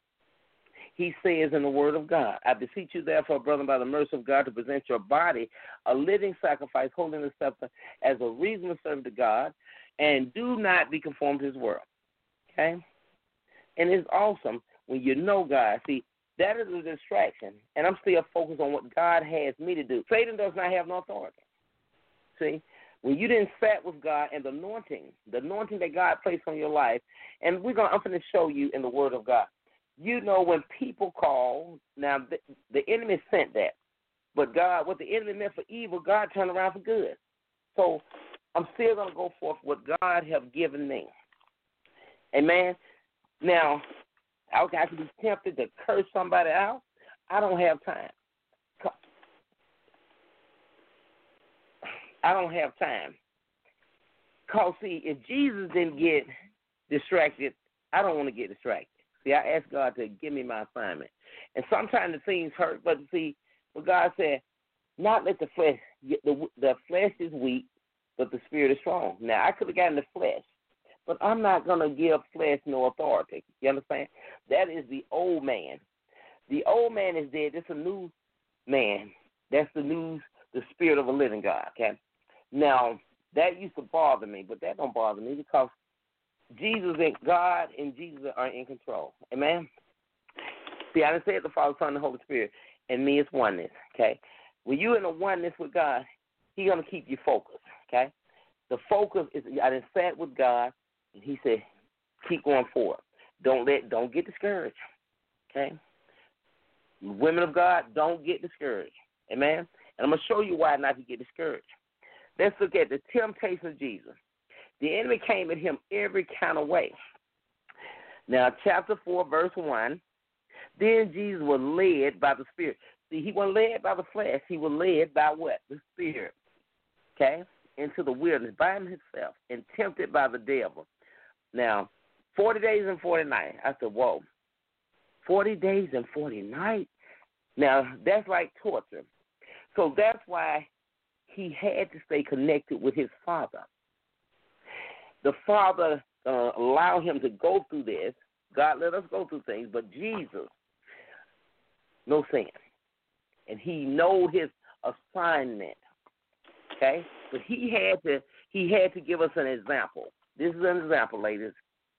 He says in the word of God, I beseech you therefore, brother, by the mercy of God, to present your body a living sacrifice, holy and acceptable, as a reasonable servant to God, and do not be conformed to his world. Okay? And it's awesome when you know God. See, that is a distraction, and I'm still focused on what God has me to do. Satan does not have no authority. See, when you didn't sat with God and the anointing that God placed on your life, and I'm going to show you in the Word of God. You know, when people call, now the enemy sent that, but God, what the enemy meant for evil, God turned around for good. So I'm still going to go forth what God have given me. Amen. Now, I could be tempted to curse somebody out. I don't have time. Because, see, if Jesus didn't get distracted, I don't want to get distracted. See, I asked God to give me my assignment. And sometimes the things hurt, but see, what God said, not let the flesh, the flesh is weak, but the spirit is strong. Now, I could have gotten the flesh, but I'm not going to give flesh no authority. You understand? That is the old man. The old man is dead. It's a new man. That's the spirit of a living God, okay? Now, that used to bother me, but that don't bother me because Jesus and God and Jesus are in control. Amen? See, I done said the Father, Son, and the Holy Spirit, and me is oneness, okay? When you're in a oneness with God, He's going to keep you focused, okay? The focus is, I done sat with God, and He said, keep going forward. Don't get discouraged, okay? Women of God, don't get discouraged, amen? And I'm going to show you why not to get discouraged. Let's look at the temptation of Jesus. The enemy came at him every kind of way. Now, chapter 4, verse 1, then Jesus was led by the Spirit. See, he wasn't led by the flesh. He was led by what? The Spirit, okay, into the wilderness by himself and tempted by the devil. Now, 40 days and 40 nights. I said, whoa, 40 days and 40 nights? Now, that's like torture. So that's why he had to stay connected with his Father. The Father allowed him to go through this. God let us go through things, but Jesus, no sin. And he knew his assignment. Okay? But he had to give us an example. This is an example, ladies.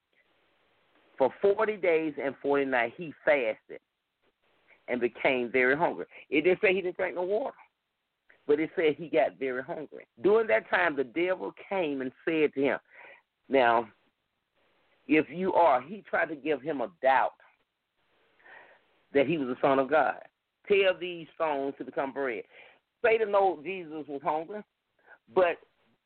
For 40 days and 40 nights, he fasted and became very hungry. It didn't say he didn't drink no water. But it said he got very hungry. During that time, the devil came and said to him, now, if you are, he tried to give him a doubt that he was the Son of God. Tell these stones to become bread. Satan knew Jesus was hungry, but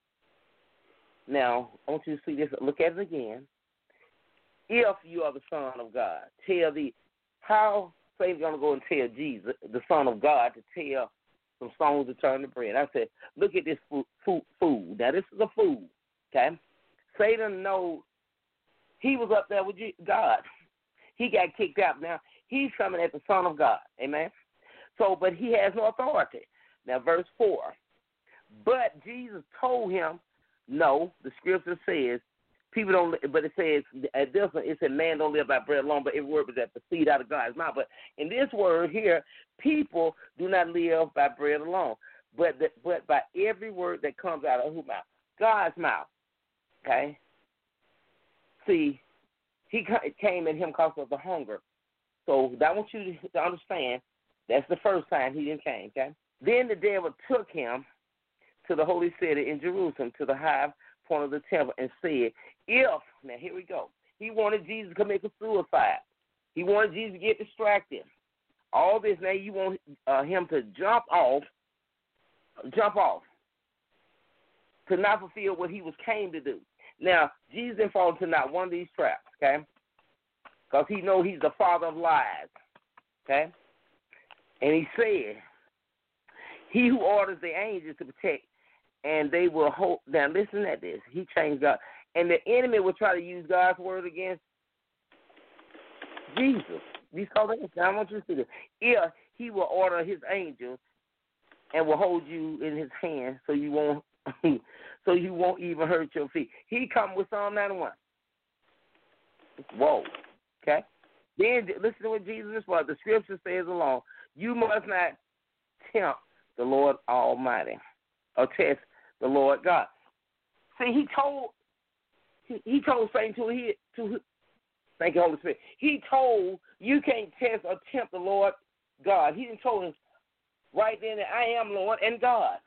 now I want you to see this. Look at it again. If you are the Son of God, tell the how Satan's going to go and tell Jesus, the Son of God, to tell some stones to turn to bread. I said, look at this food. Now this is a food, okay? Satan knows he was up there with God. He got kicked out. Now he's coming at the Son of God. Amen. So, but he has no authority. Now, verse 4. But Jesus told him, no, the scripture says, people don't, but it says, it said, man don't live by bread alone, but every word was that proceed out of God's mouth. But in this word here, people do not live by bread alone, but by every word that comes out of whose mouth? God's mouth. Okay? See, he came at him because of the hunger. So I want you to understand that's the first time he didn't came, okay? Then the devil took him to the holy city in Jerusalem, to the high point of the temple, and said, now here we go. He wanted Jesus to commit suicide. He wanted Jesus to get distracted. All this, now you want him to jump off, to not fulfill what he was came to do. Now, Jesus didn't fall into not one of these traps, okay? Because he knows he's the father of lies, okay? And he said, he who orders the angels to protect, and they will hold. Now, listen at this. He changed God. And the enemy will try to use God's word against Jesus. These call it. Now, I want you to see this. If he will order his angels and will hold you in his hand so you won't even hurt your feet. He come with Psalm 91. Whoa. Okay? Then listen to what Jesus responded. The scripture says along, you must not tempt the Lord Almighty or test the Lord God. See, he told Satan to thank you, Holy Spirit. He told you can't test or tempt the Lord God. He didn't told him right then that I am Lord and God.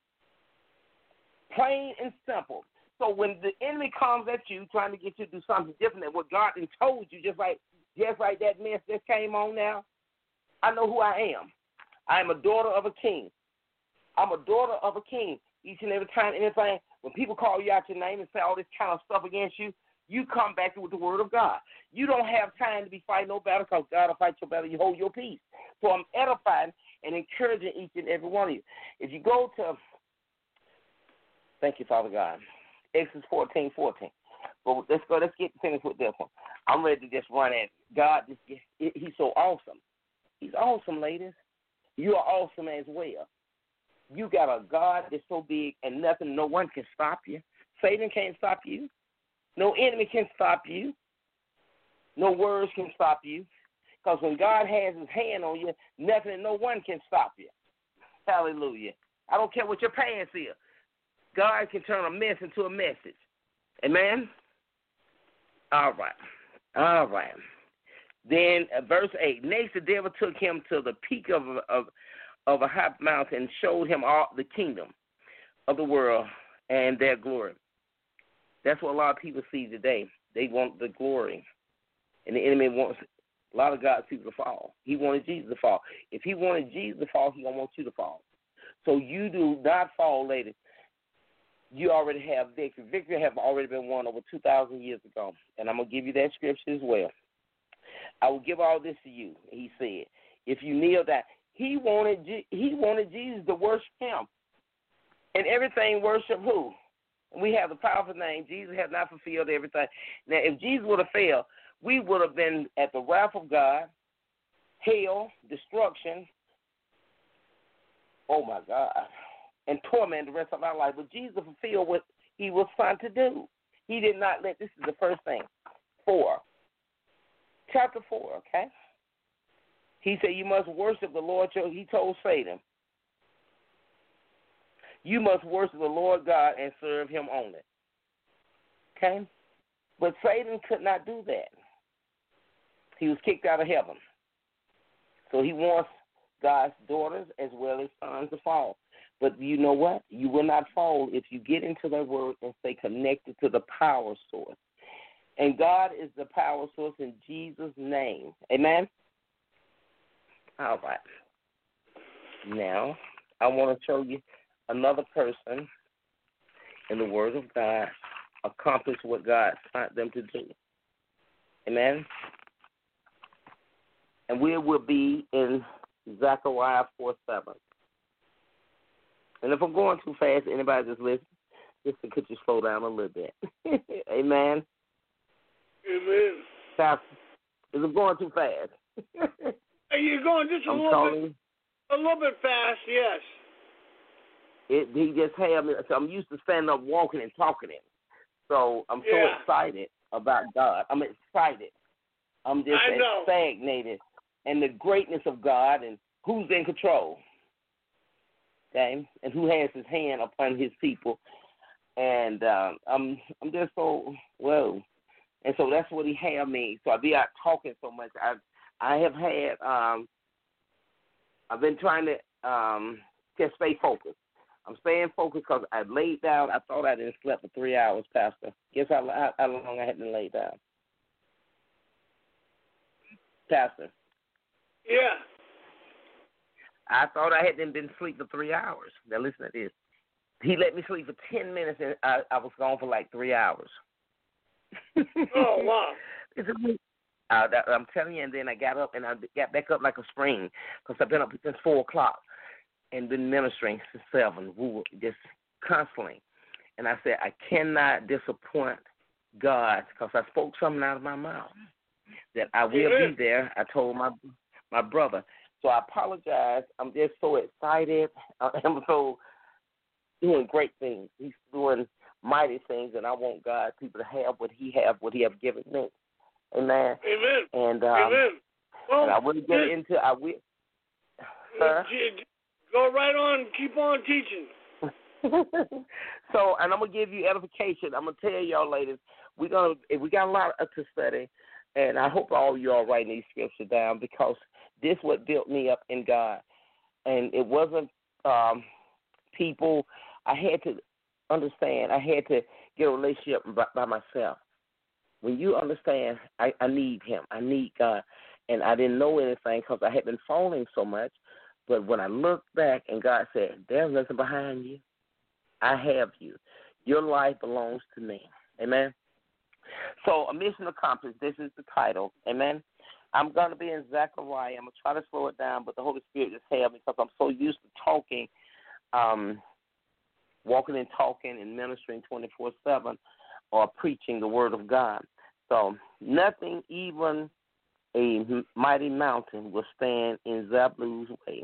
Plain and simple. So when the enemy comes at you trying to get you to do something different than what God didn't told you, just like that mess that came on now, I know who I am. I am a daughter of a king. I'm a daughter of a king. Each and every time, anything, when people call you out your name and say all this kind of stuff against you, you come back with the word of God. You don't have time to be fighting no battle because God will fight your battle. You hold your peace. So I'm edifying and encouraging each and every one of you. If you go to, thank you, Father God, Exodus 14:14. But let's get finished with this one. I'm ready to just run at God. He's so awesome. He's awesome, ladies. You are awesome as well. You got a God that's so big and no one can stop you. Satan can't stop you. No enemy can stop you. No words can stop you. Because when God has his hand on you, nothing and no one can stop you. Hallelujah. I don't care what your past is. God can turn a mess into a message. Amen? All right. Then verse 8. Next the devil took him to the peak of a high mountain and showed him all the kingdom of the world and their glory. That's what a lot of people see today. They want the glory. And the enemy wants a lot of God's people to fall. He wanted Jesus to fall. If he wanted Jesus to fall, he don't want you to fall. So you do not fall, ladies. You already have victory. Victory have already been won over 2,000 years ago. And I'm going to give you that scripture as well. I will give all this to you, he said. If you kneel down. He wanted Jesus to worship him. And everything worship who? We have the powerful name. Jesus has not fulfilled everything. Now, if Jesus would have failed, we would have been at the wrath of God, hell, destruction, oh, my God, and torment the rest of our life. But Jesus fulfilled what he was trying to do. He did not let, this is the first thing, 4. Chapter 4, okay? He said, you must worship the Lord. He told Satan, you must worship the Lord God and serve him only. Okay? But Satan could not do that. He was kicked out of heaven. So he wants God's daughters as well as sons to fall. But you know what? You will not fall if you get into the word and stay connected to the power source. And God is the power source in Jesus' name. Amen? All right. Now, I want to show you another person in the Word of God accomplish what God sent them to do. Amen? And we will be in Zechariah 4:7. And if I'm going too fast, anybody just listen, could you slow down a little bit? Amen? Amen. Pastor, is I'm going too fast? You're going just a little bit fast, yes. He just had me. So I'm used to standing up, walking, and talking. So I'm so excited about God. I'm excited. I'm just stagnated in the greatness of God and who's in control. Okay, and who has His hand upon His people. And I'm just so whoa. And so that's what He had me. So I be out talking so much. I have had I've been trying to just stay focused. I'm staying focused because I laid down. I thought I didn't sleep for 3 hours, Pastor. Guess how long I had been laid down? Pastor. Yeah. I thought I hadn't been asleep for 3 hours. Now listen to this. He let me sleep for 10 minutes, and I was gone for like 3 hours. Oh, wow. I'm telling you, and then I got up, and I got back up like a spring because I've been up since 4 o'clock and been ministering since 7, just constantly. And I said, I cannot disappoint God because I spoke something out of my mouth that I will be there. I told my brother. So I apologize. I'm just so excited. I'm so doing great things. He's doing mighty things, and I want God, people to have what He have given me. Amen. Amen. And Amen. Well, and I will get into. I will. Go right on. Keep on teaching. So, and I'm gonna give you edification. I'm gonna tell y'all, ladies, we got a lot to study, and I hope all of y'all writing these scriptures down because this what built me up in God, and it wasn't people. I had to understand. I had to get a relationship by myself. When you understand, I need Him. I need God. And I didn't know anything because I had been falling so much. But when I looked back and God said, there's nothing behind you. I have you. Your life belongs to me. Amen? So a mission accomplished. This is the title. Amen? I'm going to be in Zechariah. I'm going to try to slow it down, but the Holy Spirit just had me because I'm so used to talking, walking and talking and ministering 24/7. Or preaching the word of God. So nothing, even a mighty mountain, will stand in Zebulun's way.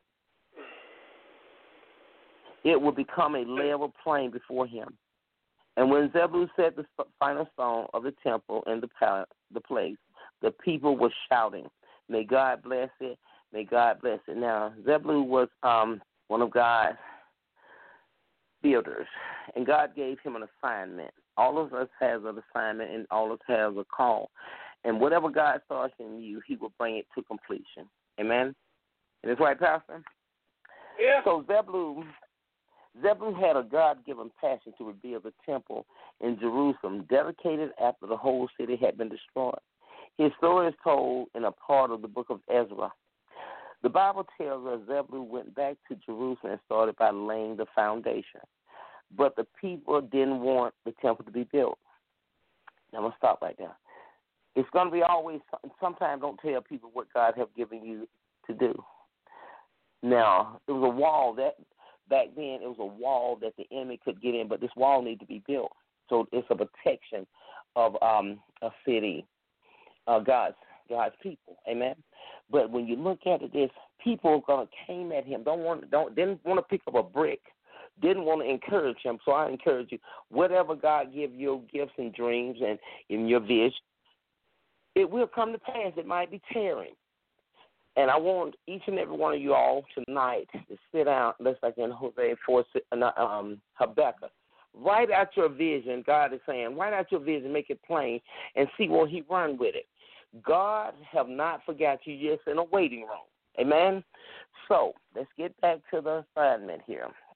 It will become a level plain before him. And when Zebulun set the final stone of the temple in the place, the people were shouting, "May God bless it! May God bless it!" Now Zebulun was one of God's builders, and God gave him an assignment. All of us has an assignment, and all of us has a call. And whatever God starts in you, He will bring it to completion. Amen? And that's right, Pastor? Yeah. So Zebulun had a God-given passion to rebuild the temple in Jerusalem, dedicated after the whole city had been destroyed. His story is told in a part of the book of Ezra. The Bible tells us Zebulun went back to Jerusalem and started by laying the foundation. But the people didn't want the temple to be built. Now, I'm going to stop right there. It's going to be always, sometimes don't tell people what God has given you to do. Now, it was a wall that, back then, it was a wall that the enemy could get in, but this wall needed to be built. So it's a protection of a city, God's people. Amen. But when you look at it, this people came at him, didn't want to pick up a brick. Didn't want to encourage him, so I encourage you. Whatever God give you, gifts and dreams and in your vision, it will come to pass. It might be tearing. And I want each and every one of you all tonight to sit down, just like in Habakkuk. Write out your vision. God is saying, write out your vision, make it plain, and see where He run with it. God have not forgot you, just in a waiting room. Amen? So let's get back to the assignment here.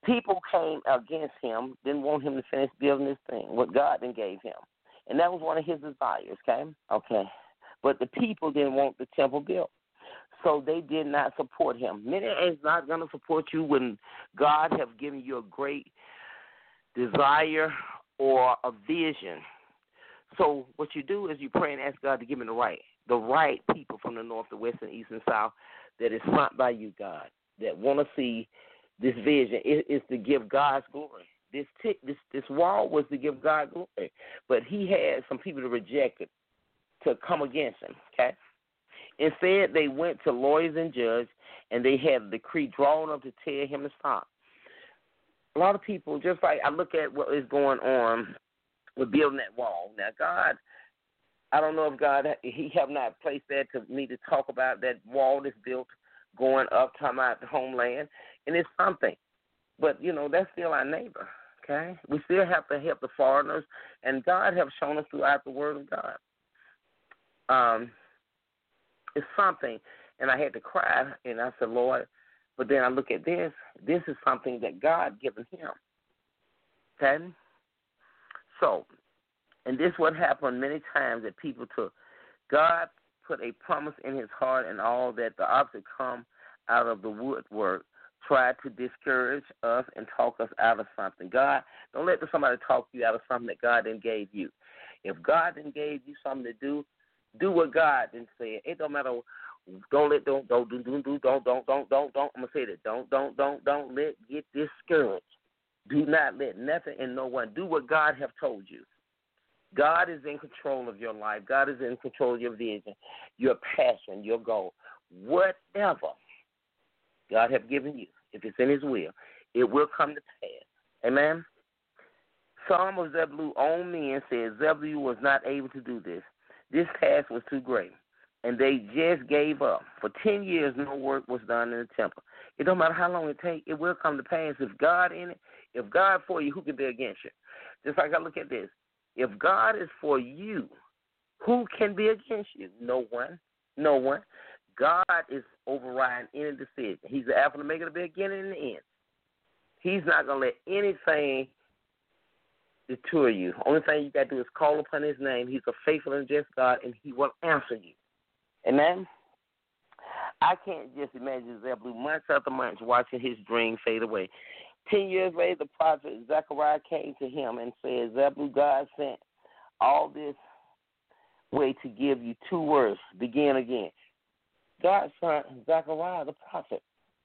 People came against him, didn't want him to finish building this thing, what God then gave him. And that was one of his desires, okay? Okay. But the people didn't want the temple built. So they did not support him. Many is not going to support you when God has given you a great desire or a vision. So what you do is you pray and ask God to give me the right people from the north, the west, and east, and south that is sent by you, God, that want to see this vision. It is to give God's glory. This wall was to give God glory, but he had some people to reject it, to come against him, okay? Instead, they went to lawyers and judges, and they had a decree drawn up to tell him to stop. A lot of people, just like I look at what is going on with building that wall. Now, God, I don't know if God, he have not placed that to me to talk about that wall that's built going up, talking about the homeland, and it's something. But, that's still our neighbor, okay? We still have to help the foreigners, and God have shown us throughout the Word of God. It's something, and I had to cry, and I said, Lord, but then I look at this. This is something that God given him, okay? So, and this what happened many times that people took. God put a promise in his heart and all that the opposite come out of the woodwork, tried to discourage us and talk us out of something. God, don't let somebody talk you out of something that God then gave you. If God then gave you something to do what God then said. It don't matter. Don't let I'm gonna say that. Don't let get discouraged. Do not let nothing and no one do what God have told you. God is in control of your life. God is in control of your vision, your passion, your goal. Whatever God have given you, if it's in his will, it will come to pass. Amen? Some of Zebulun's own men said Zebulun was not able to do this. This task was too great, and they just gave up. For 10 years, no work was done in the temple. It don't matter how long it takes, it will come to pass. If God in it, if God for you, who can be against you? Just like I look at this. If God is for you, who can be against you? No one. No one. God is overriding any decision. He's the Alpha and Omega, the beginning and the end. He's not going to let anything deter you. Only thing you got to do is call upon his name. He's a faithful and just God, and he will answer you. Amen? I can't just imagine Zebulun months after months watching his dream fade away. 10 years later, the prophet Zechariah came to him and said, Zebulun, God sent all this way to give you 2 words, begin again. God sent Zechariah, the prophet.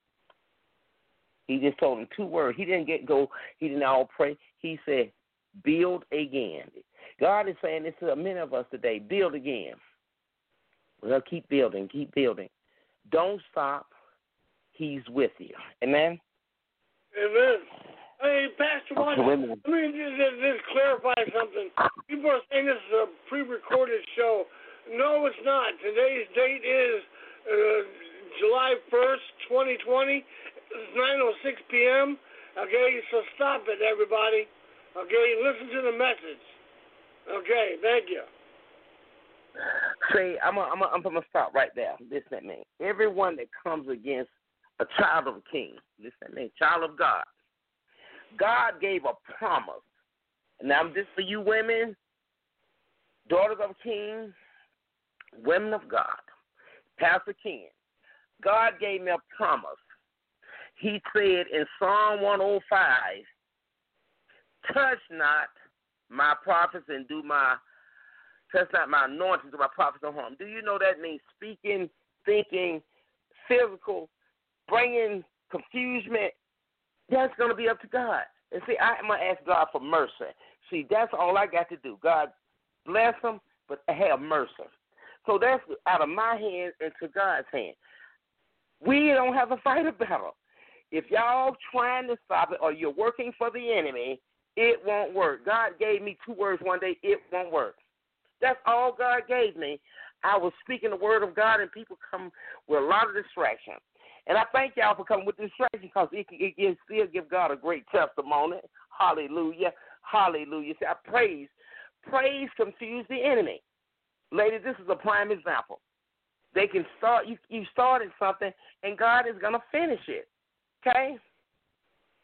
He just told him 2 words. He didn't he didn't all pray. He said, build again. God is saying this to many of us today, build again. Well, keep building, keep building. Don't stop. He's with you. Amen? Amen. Hey, Pastor Wanda, let me just clarify something. People are saying this is a pre-recorded show. No, it's not. Today's date is July 1st, 2020. It's 9:06 p.m. Okay, so stop it, everybody. Okay, listen to the message. Okay, thank you. See, I'm gonna stop right there. Listen at me. Everyone that comes against a child of a king, listen at me, child of God. God gave a promise. Now, this for you women, daughters of a king, women of God, Pastor King. God gave me a promise. He said in Psalm 105, touch not my prophets and touch not my anointing to my prophets no harm. Do you know that means speaking, thinking, physical, bringing confusion? That's going to be up to God. And see, I'm going to ask God for mercy. See, that's all I got to do. God bless them, but have mercy. So that's out of my hand into God's hand. We don't have to fight a battle. If y'all trying to stop it or you're working for the enemy, it won't work. God gave me 2 words one day, it won't work. That's all God gave me. I was speaking the word of God, and people come with a lot of distraction. And I thank y'all for coming with distraction because it can still give God a great testimony. Hallelujah. Hallelujah. See, I praise confuse the enemy. Ladies, this is a prime example. They can start, you started something, and God is going to finish it. Okay?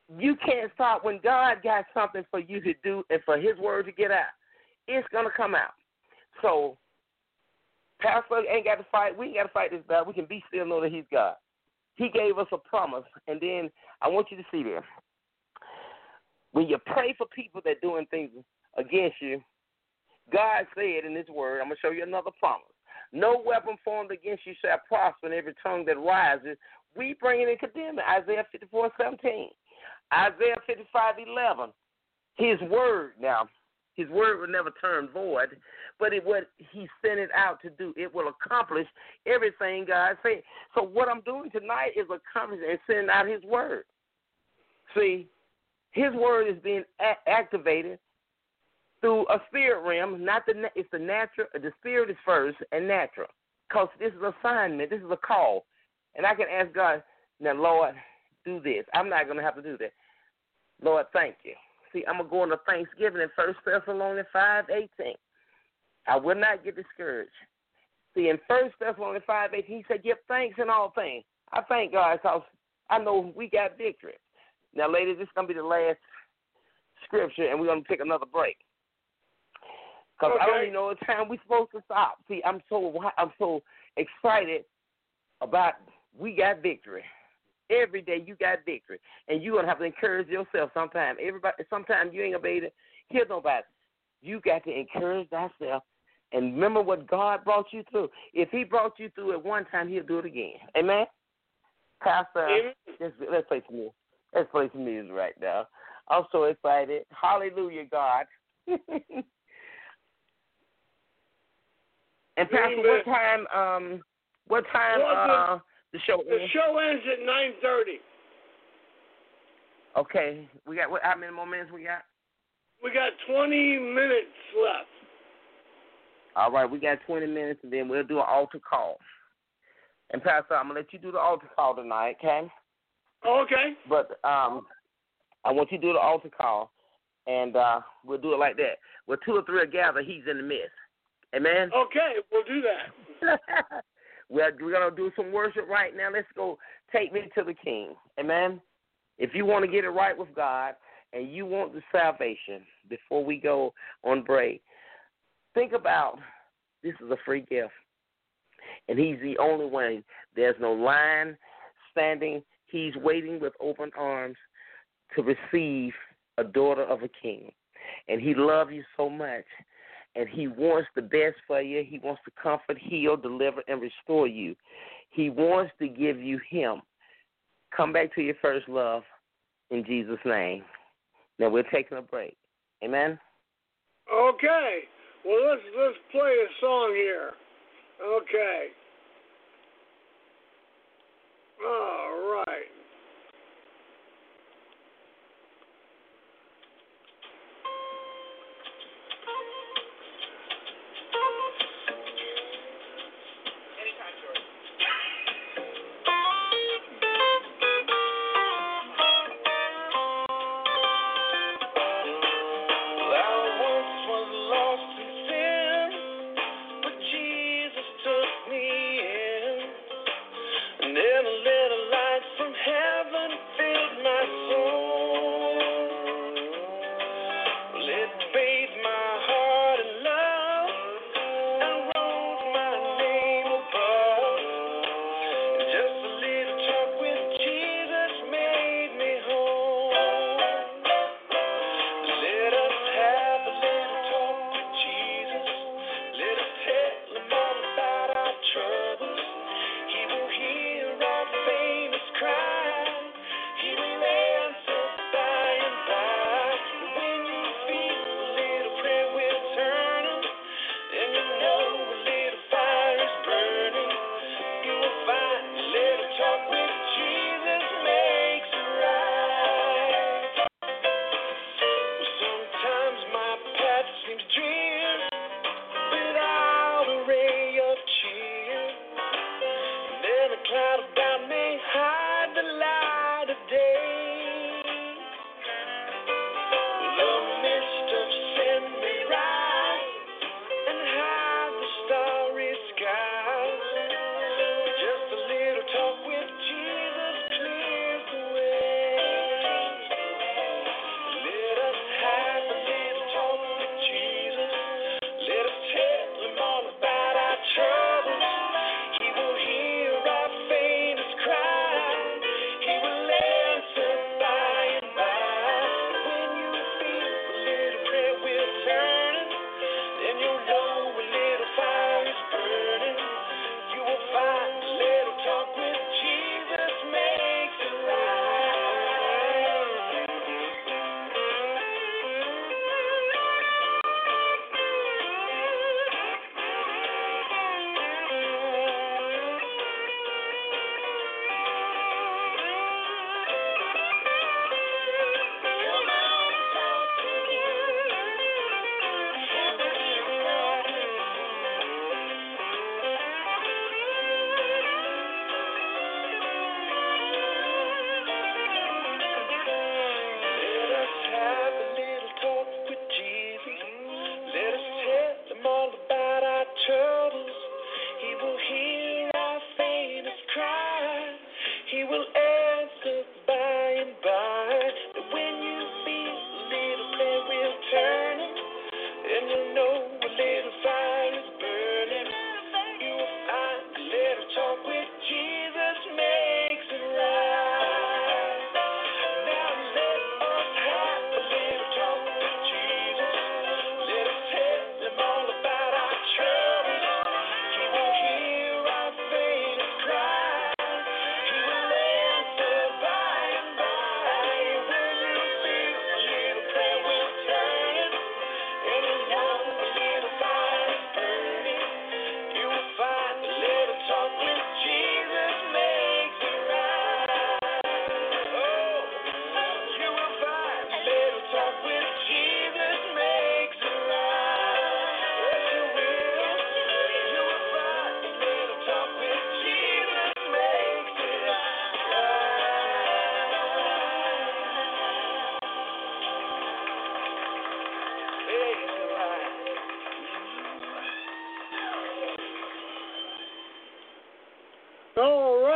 you can't stop when God got something for you to do and for his word to get out. It's going to come out. So, Pastor ain't got to fight. We ain't got to fight this battle. We can be still, know that he's God. He gave us a promise. And then I want you to see this. When you pray for people that are doing things against you, God said in his word, I'm going to show you another promise. No weapon formed against you shall prosper, and every tongue that rises, we bring it and condemn it. Isaiah 54:17. Isaiah 55:11. His word, now, his word will never turn void, but what he sent it out to do, it will accomplish everything God said. So what I'm doing tonight is accomplishing and sending out his word. See, his word is being activated through a spirit realm. It's the natural. The spirit is first and natural, because this is an assignment. This is a call, and I can ask God, now, Lord, do this. I'm not going to have to do that. Lord, thank you. See, I'm going to go into Thanksgiving in 1 Thessalonians 5:18. I will not get discouraged. See, in 1 Thessalonians 5:18, he said, give thanks in all things. I thank God because I know we got victory. Now, ladies, this is going to be the last scripture, and we're going to take another break. Because I don't even know the time we're supposed to stop. See, I'm so excited about we got victory. Every day you got victory. And you're going to have to encourage yourself sometime. Sometimes you ain't going to be able to hear nobody. You got to encourage thyself. And remember what God brought you through. If he brought you through it one time, he'll do it again. Amen? Pastor, let's play some music. Let's play some music right now. I'm so excited. Hallelujah, God. And Pastor, what time the show ends? The show ends at 9:30. Okay. We got how many more minutes we got? We got 20 minutes left. All right, we got 20 minutes, and then we'll do an altar call. And Pastor, I'm gonna let you do the altar call tonight, okay? Okay. But I want you to do the altar call, and we'll do it like that. Where two or three are gathered, he's in the midst. Amen? Okay, we'll do that. We're going to do some worship right now. Let's go take me to the King. Amen? If you want to get it right with God and you want the salvation before we go on break, think about this is a free gift. And he's the only one. There's no line standing. He's waiting with open arms to receive a daughter of a king. And he loves you so much. And he wants the best for you. He wants to comfort, heal, deliver, and restore you. He wants to give you him. Come back to your first love in Jesus' name. Now we're taking a break. Amen? Okay. Well, let's play a song here. Okay. All right. Little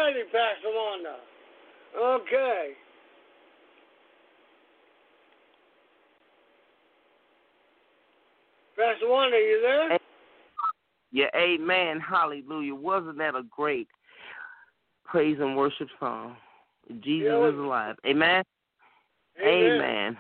righty, Pastor Wanda. Okay. Pastor Wanda, are you there? Yeah, amen. Hallelujah. Wasn't that a great praise and worship song? Jesus is alive. Amen? Amen.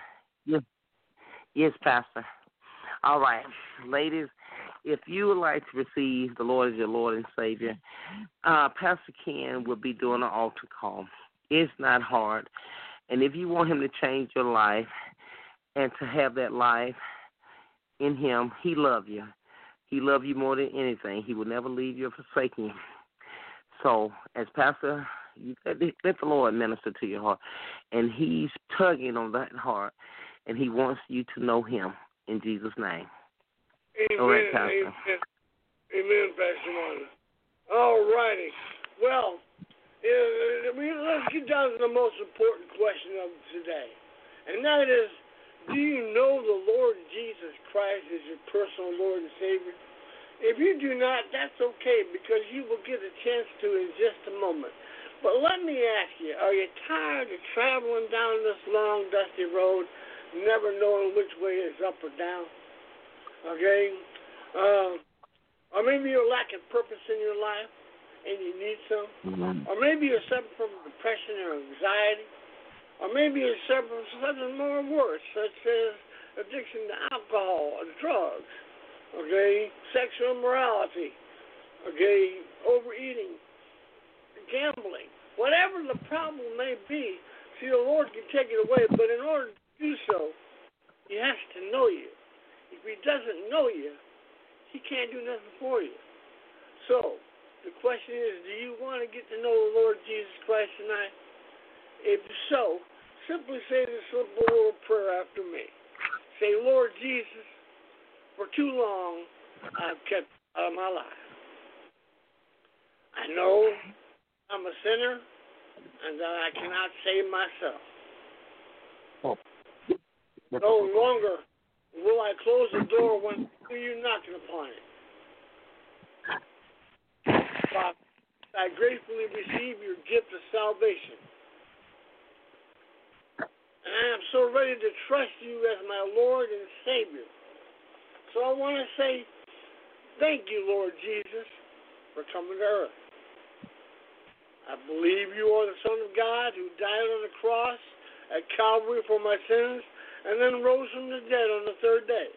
Yes, Pastor. All right. Ladies, if you would like to receive the Lord as your Lord and Savior, Pastor Ken will be doing an altar call. It's not hard. And if you want him to change your life and to have that life in him, he loves you. He loves you more than anything. He will never leave you or forsake you. So, as Pastor, you let the Lord minister to your heart. And he's tugging on that heart, and he wants you to know him in Jesus' name. Amen. All right, Pastor. Amen, Pastor Wanda. All righty. Well, let's get down to the most important question of today. And that is, do you know the Lord Jesus Christ as your personal Lord and Savior? If you do not, that's okay, because you will get a chance to in just a moment. But let me ask you, are you tired of traveling down this long, dusty road, never knowing which way is up or down? Okay? Or maybe you're lacking purpose in your life and you need some. Or maybe you're suffering from depression or anxiety. Or maybe you're suffering from something more worse, such as addiction to alcohol or drugs. Okay? Sexual immorality. Okay? Overeating. Gambling. Whatever the problem may be, see, the Lord can take it away, but in order to do so, He has to know you. If He doesn't know you, He can't do nothing for you. So, the question is, do you want to get to know the Lord Jesus Christ tonight? If so, simply say this simple little prayer after me. Say, Lord Jesus, for too long I've kept out of my life. I know I'm a sinner and that I cannot save myself. No longer will I close the door when you're knocking upon it. Father, I gratefully receive your gift of salvation. And I am so ready to trust you as my Lord and Savior. So I want to say, thank you, Lord Jesus, for coming to earth. I believe you are the Son of God who died on the cross at Calvary for my sins and then rose from the dead on the third day.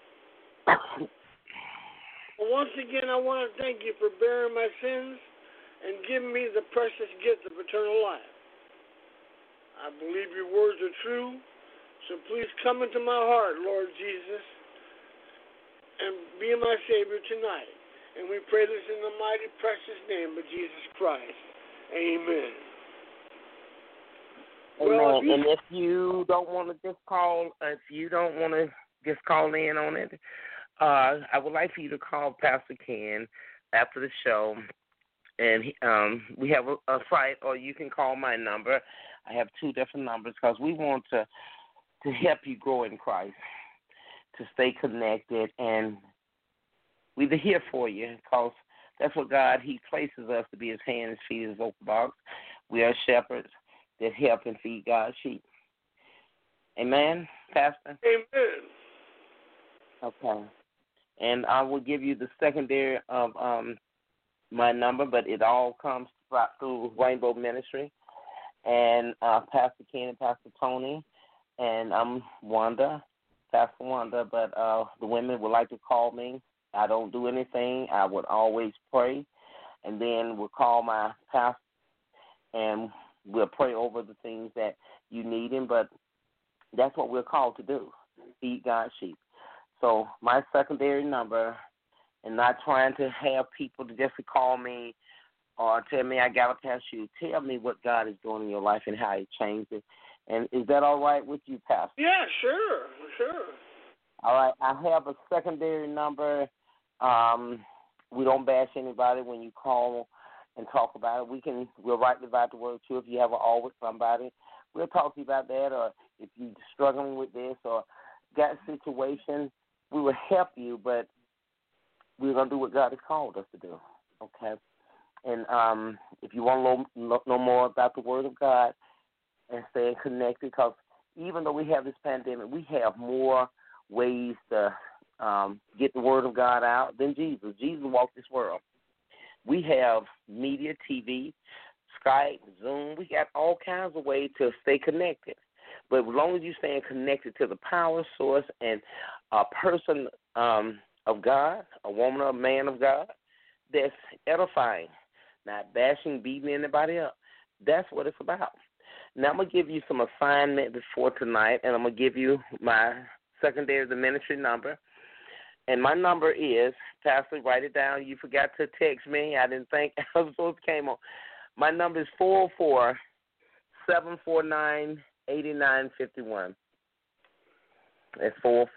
Well, once again, I want to thank you for bearing my sins and giving me the precious gift of eternal life. I believe your words are true, so please come into my heart, Lord Jesus, and be my Savior tonight. And we pray this in the mighty, precious name of Jesus Christ. Amen. Well, and if you don't want to just call, in on it, I would like for you to call Pastor Ken after the show, and we have a site, or you can call my number. I have two different numbers because we want to help you grow in Christ, to stay connected, and we're here for you because that's what God, He places us to be His hands, feet, His open box. We are shepherds that help and feed God's sheep. Amen, Pastor? Amen. Okay. And I will give you the secondary of my number, but it all comes through Rainbow Ministry. And Pastor Ken and Pastor Tony, and I'm Wanda, Pastor Wanda, but the women would like to call me. I don't do anything. I would always pray, and then we'll call my pastor, and we'll pray over the things that you need him, but that's what we're called to do, feed God's sheep. So my secondary number, and not trying to have people to just call me or tell me I got to pass you. Tell me what God is doing in your life and how He changed it. And is that all right with you, Pastor? Yeah, sure. All right. I have a secondary number. We don't bash anybody when you call and talk about it. We'll write about the word too. If you have an all with somebody, we'll talk to you about that. Or if you're struggling with this or got a situation, we will help you. But we're gonna do what God has called us to do. Okay. And if you want to know more about the Word of God and staying connected, because even though we have this pandemic, we have more ways to get the Word of God out than Jesus. Jesus walked this world. We have media, TV, Skype, Zoom. We got all kinds of ways to stay connected. But as long as you're staying connected to the power source and a person of God, a woman or a man of God, that's edifying, not bashing, beating anybody up. That's what it's about. Now I'm going to give you some assignment before tonight, and I'm going to give you my secondary the ministry number. And my number is, Pastor, write it down. You forgot to text me. I didn't think I was supposed to came on. My number is 404-749-8951. It's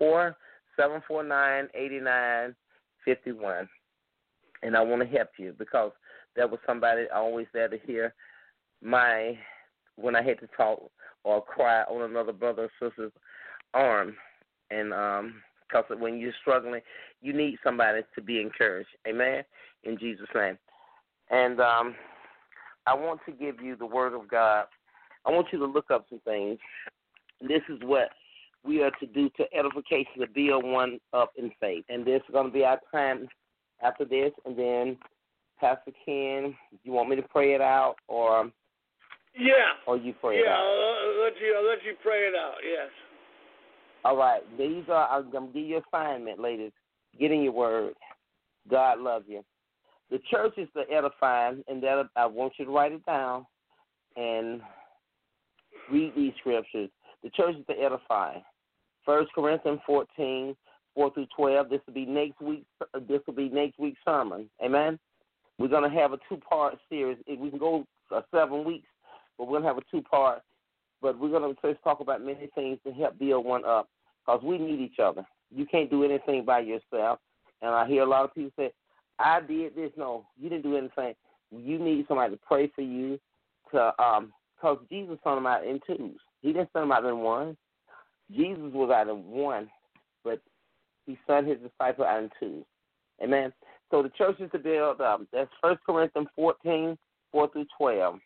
404-749-8951. And I want to help you because that was somebody always there to hear when I had to talk or cry on another brother or sister's arm. And because when you're struggling, you need somebody to be encouraged. Amen? In Jesus' name. And I want to give you the Word of God. I want you to look up some things. This is what we are to do to edification to build one up in faith. And this is going to be our time after this. And then, Pastor Ken, you want me to pray it out or or you pray it out? Yeah, I'll let you pray it out, yes. All right. I'm going to give you an assignment, ladies. Get in your word. God loves you. The church is the edifying, and that I want you to write it down and read these scriptures. The church is the edifying. 1 Corinthians 14, 4 through 12. This will be next week's sermon. Amen. We're going to have a 2-part series. We can go 7 weeks, but we're going to have a 2-part. But we're going to first talk about many things to help build one up because we need each other. You can't do anything by yourself. And I hear a lot of people say, I did this. No, you didn't do anything. You need somebody to pray for you because Jesus sent them out in 2s. He didn't send them out in 1. Jesus was out in 1, but he sent his disciples out in 2s. Amen. So the church is to build up. That's 1 Corinthians 14, 4 through 12.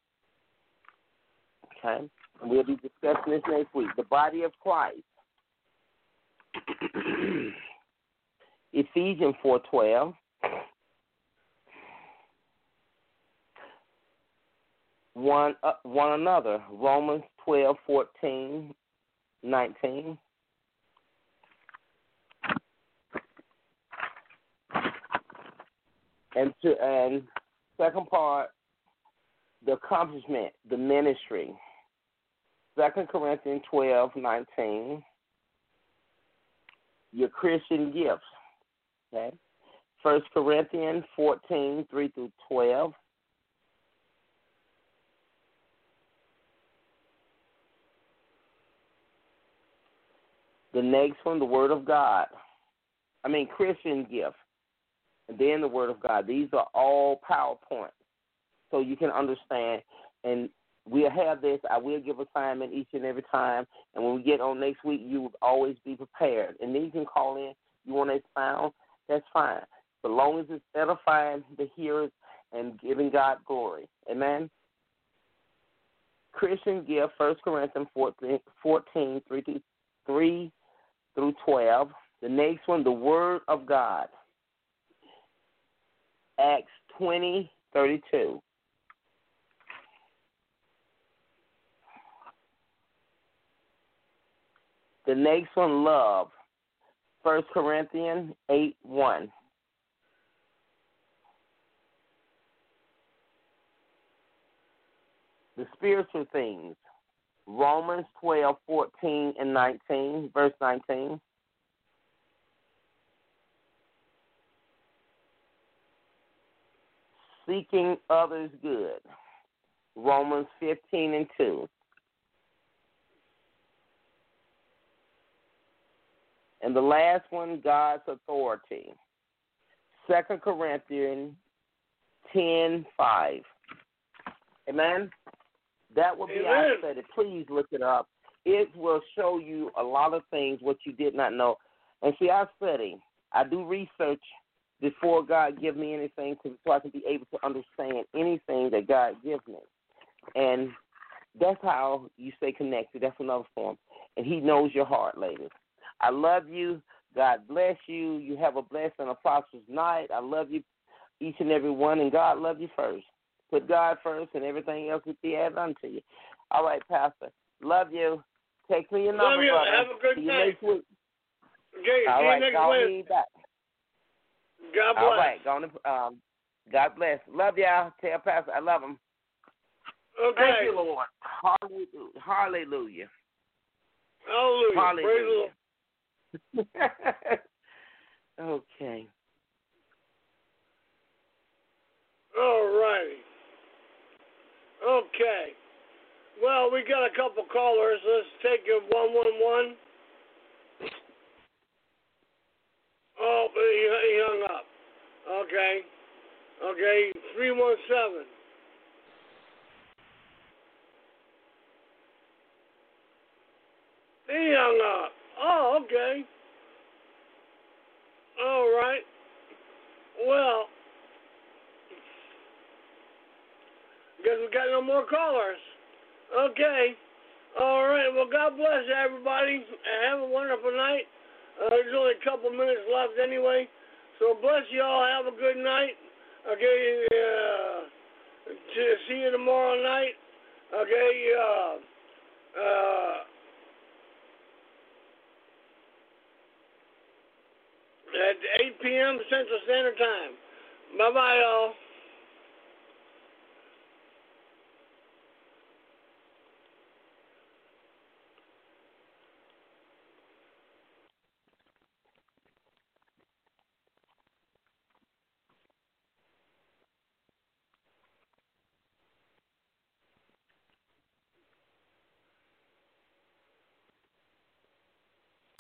Okay? And we'll be discussing this next week. The body of Christ. Ephesians 4:12. One another. Romans 12:14, 19. And second part, the accomplishment, the ministry. 2 Corinthians 12:19. Your Christian gifts. Okay. 1 Corinthians 14, 3 through 12. The next one, the Word of God. Christian gifts. And then the Word of God. These are all PowerPoints. So you can understand. And we'll have this. I will give assignment each and every time. And when we get on next week, you will always be prepared. And then you can call in. You want to expound? That's fine. As long as it's edifying the hearers and giving God glory. Amen? Christian gift, 1 Corinthians 14, 3 through 12. The next one, the Word of God. Acts 20:32. The next one, love. 1 Corinthians 8:1. The spiritual things. Romans 12:14 and 19, verse 19. Seeking others' good. Romans 15:2. And the last one, God's authority. 2 Corinthians 10:5. Amen? That will be our study. Please look it up. It will show you a lot of things, what you did not know. And see, I study. I do research before God give me anything so I can be able to understand anything that God gives me. And that's how you stay connected. That's another form. And he knows your heart, ladies. I love you. God bless you. You have a blessed and a prosperous night. I love you, each and every one, and God love you first. Put God first, and everything else will be added unto you. All right, Pastor. Love you. Take me your number, love you. brother. Have a good night. See you next week. Okay, All see right, you next call Wednesday. me back. God bless. All right, God bless. Love y'all. Tell Pastor I love him. Okay. Thank you, Lord. Hallelujah. Hallelujah. Hallelujah. Praise the Lord. Okay. All righty. Okay. Well, we got a couple callers. Let's take a 111. Oh, he hung up. Okay. Okay. 317. He hung up. Oh, okay. All right. Well, guess we got no more callers. Okay. All right. Well, God bless everybody. Have a wonderful night. There's only a couple minutes left anyway. So bless you all. Have a good night. Okay. See you tomorrow night. Okay. At 8 p.m. Central Standard Time. Bye-bye, y'all.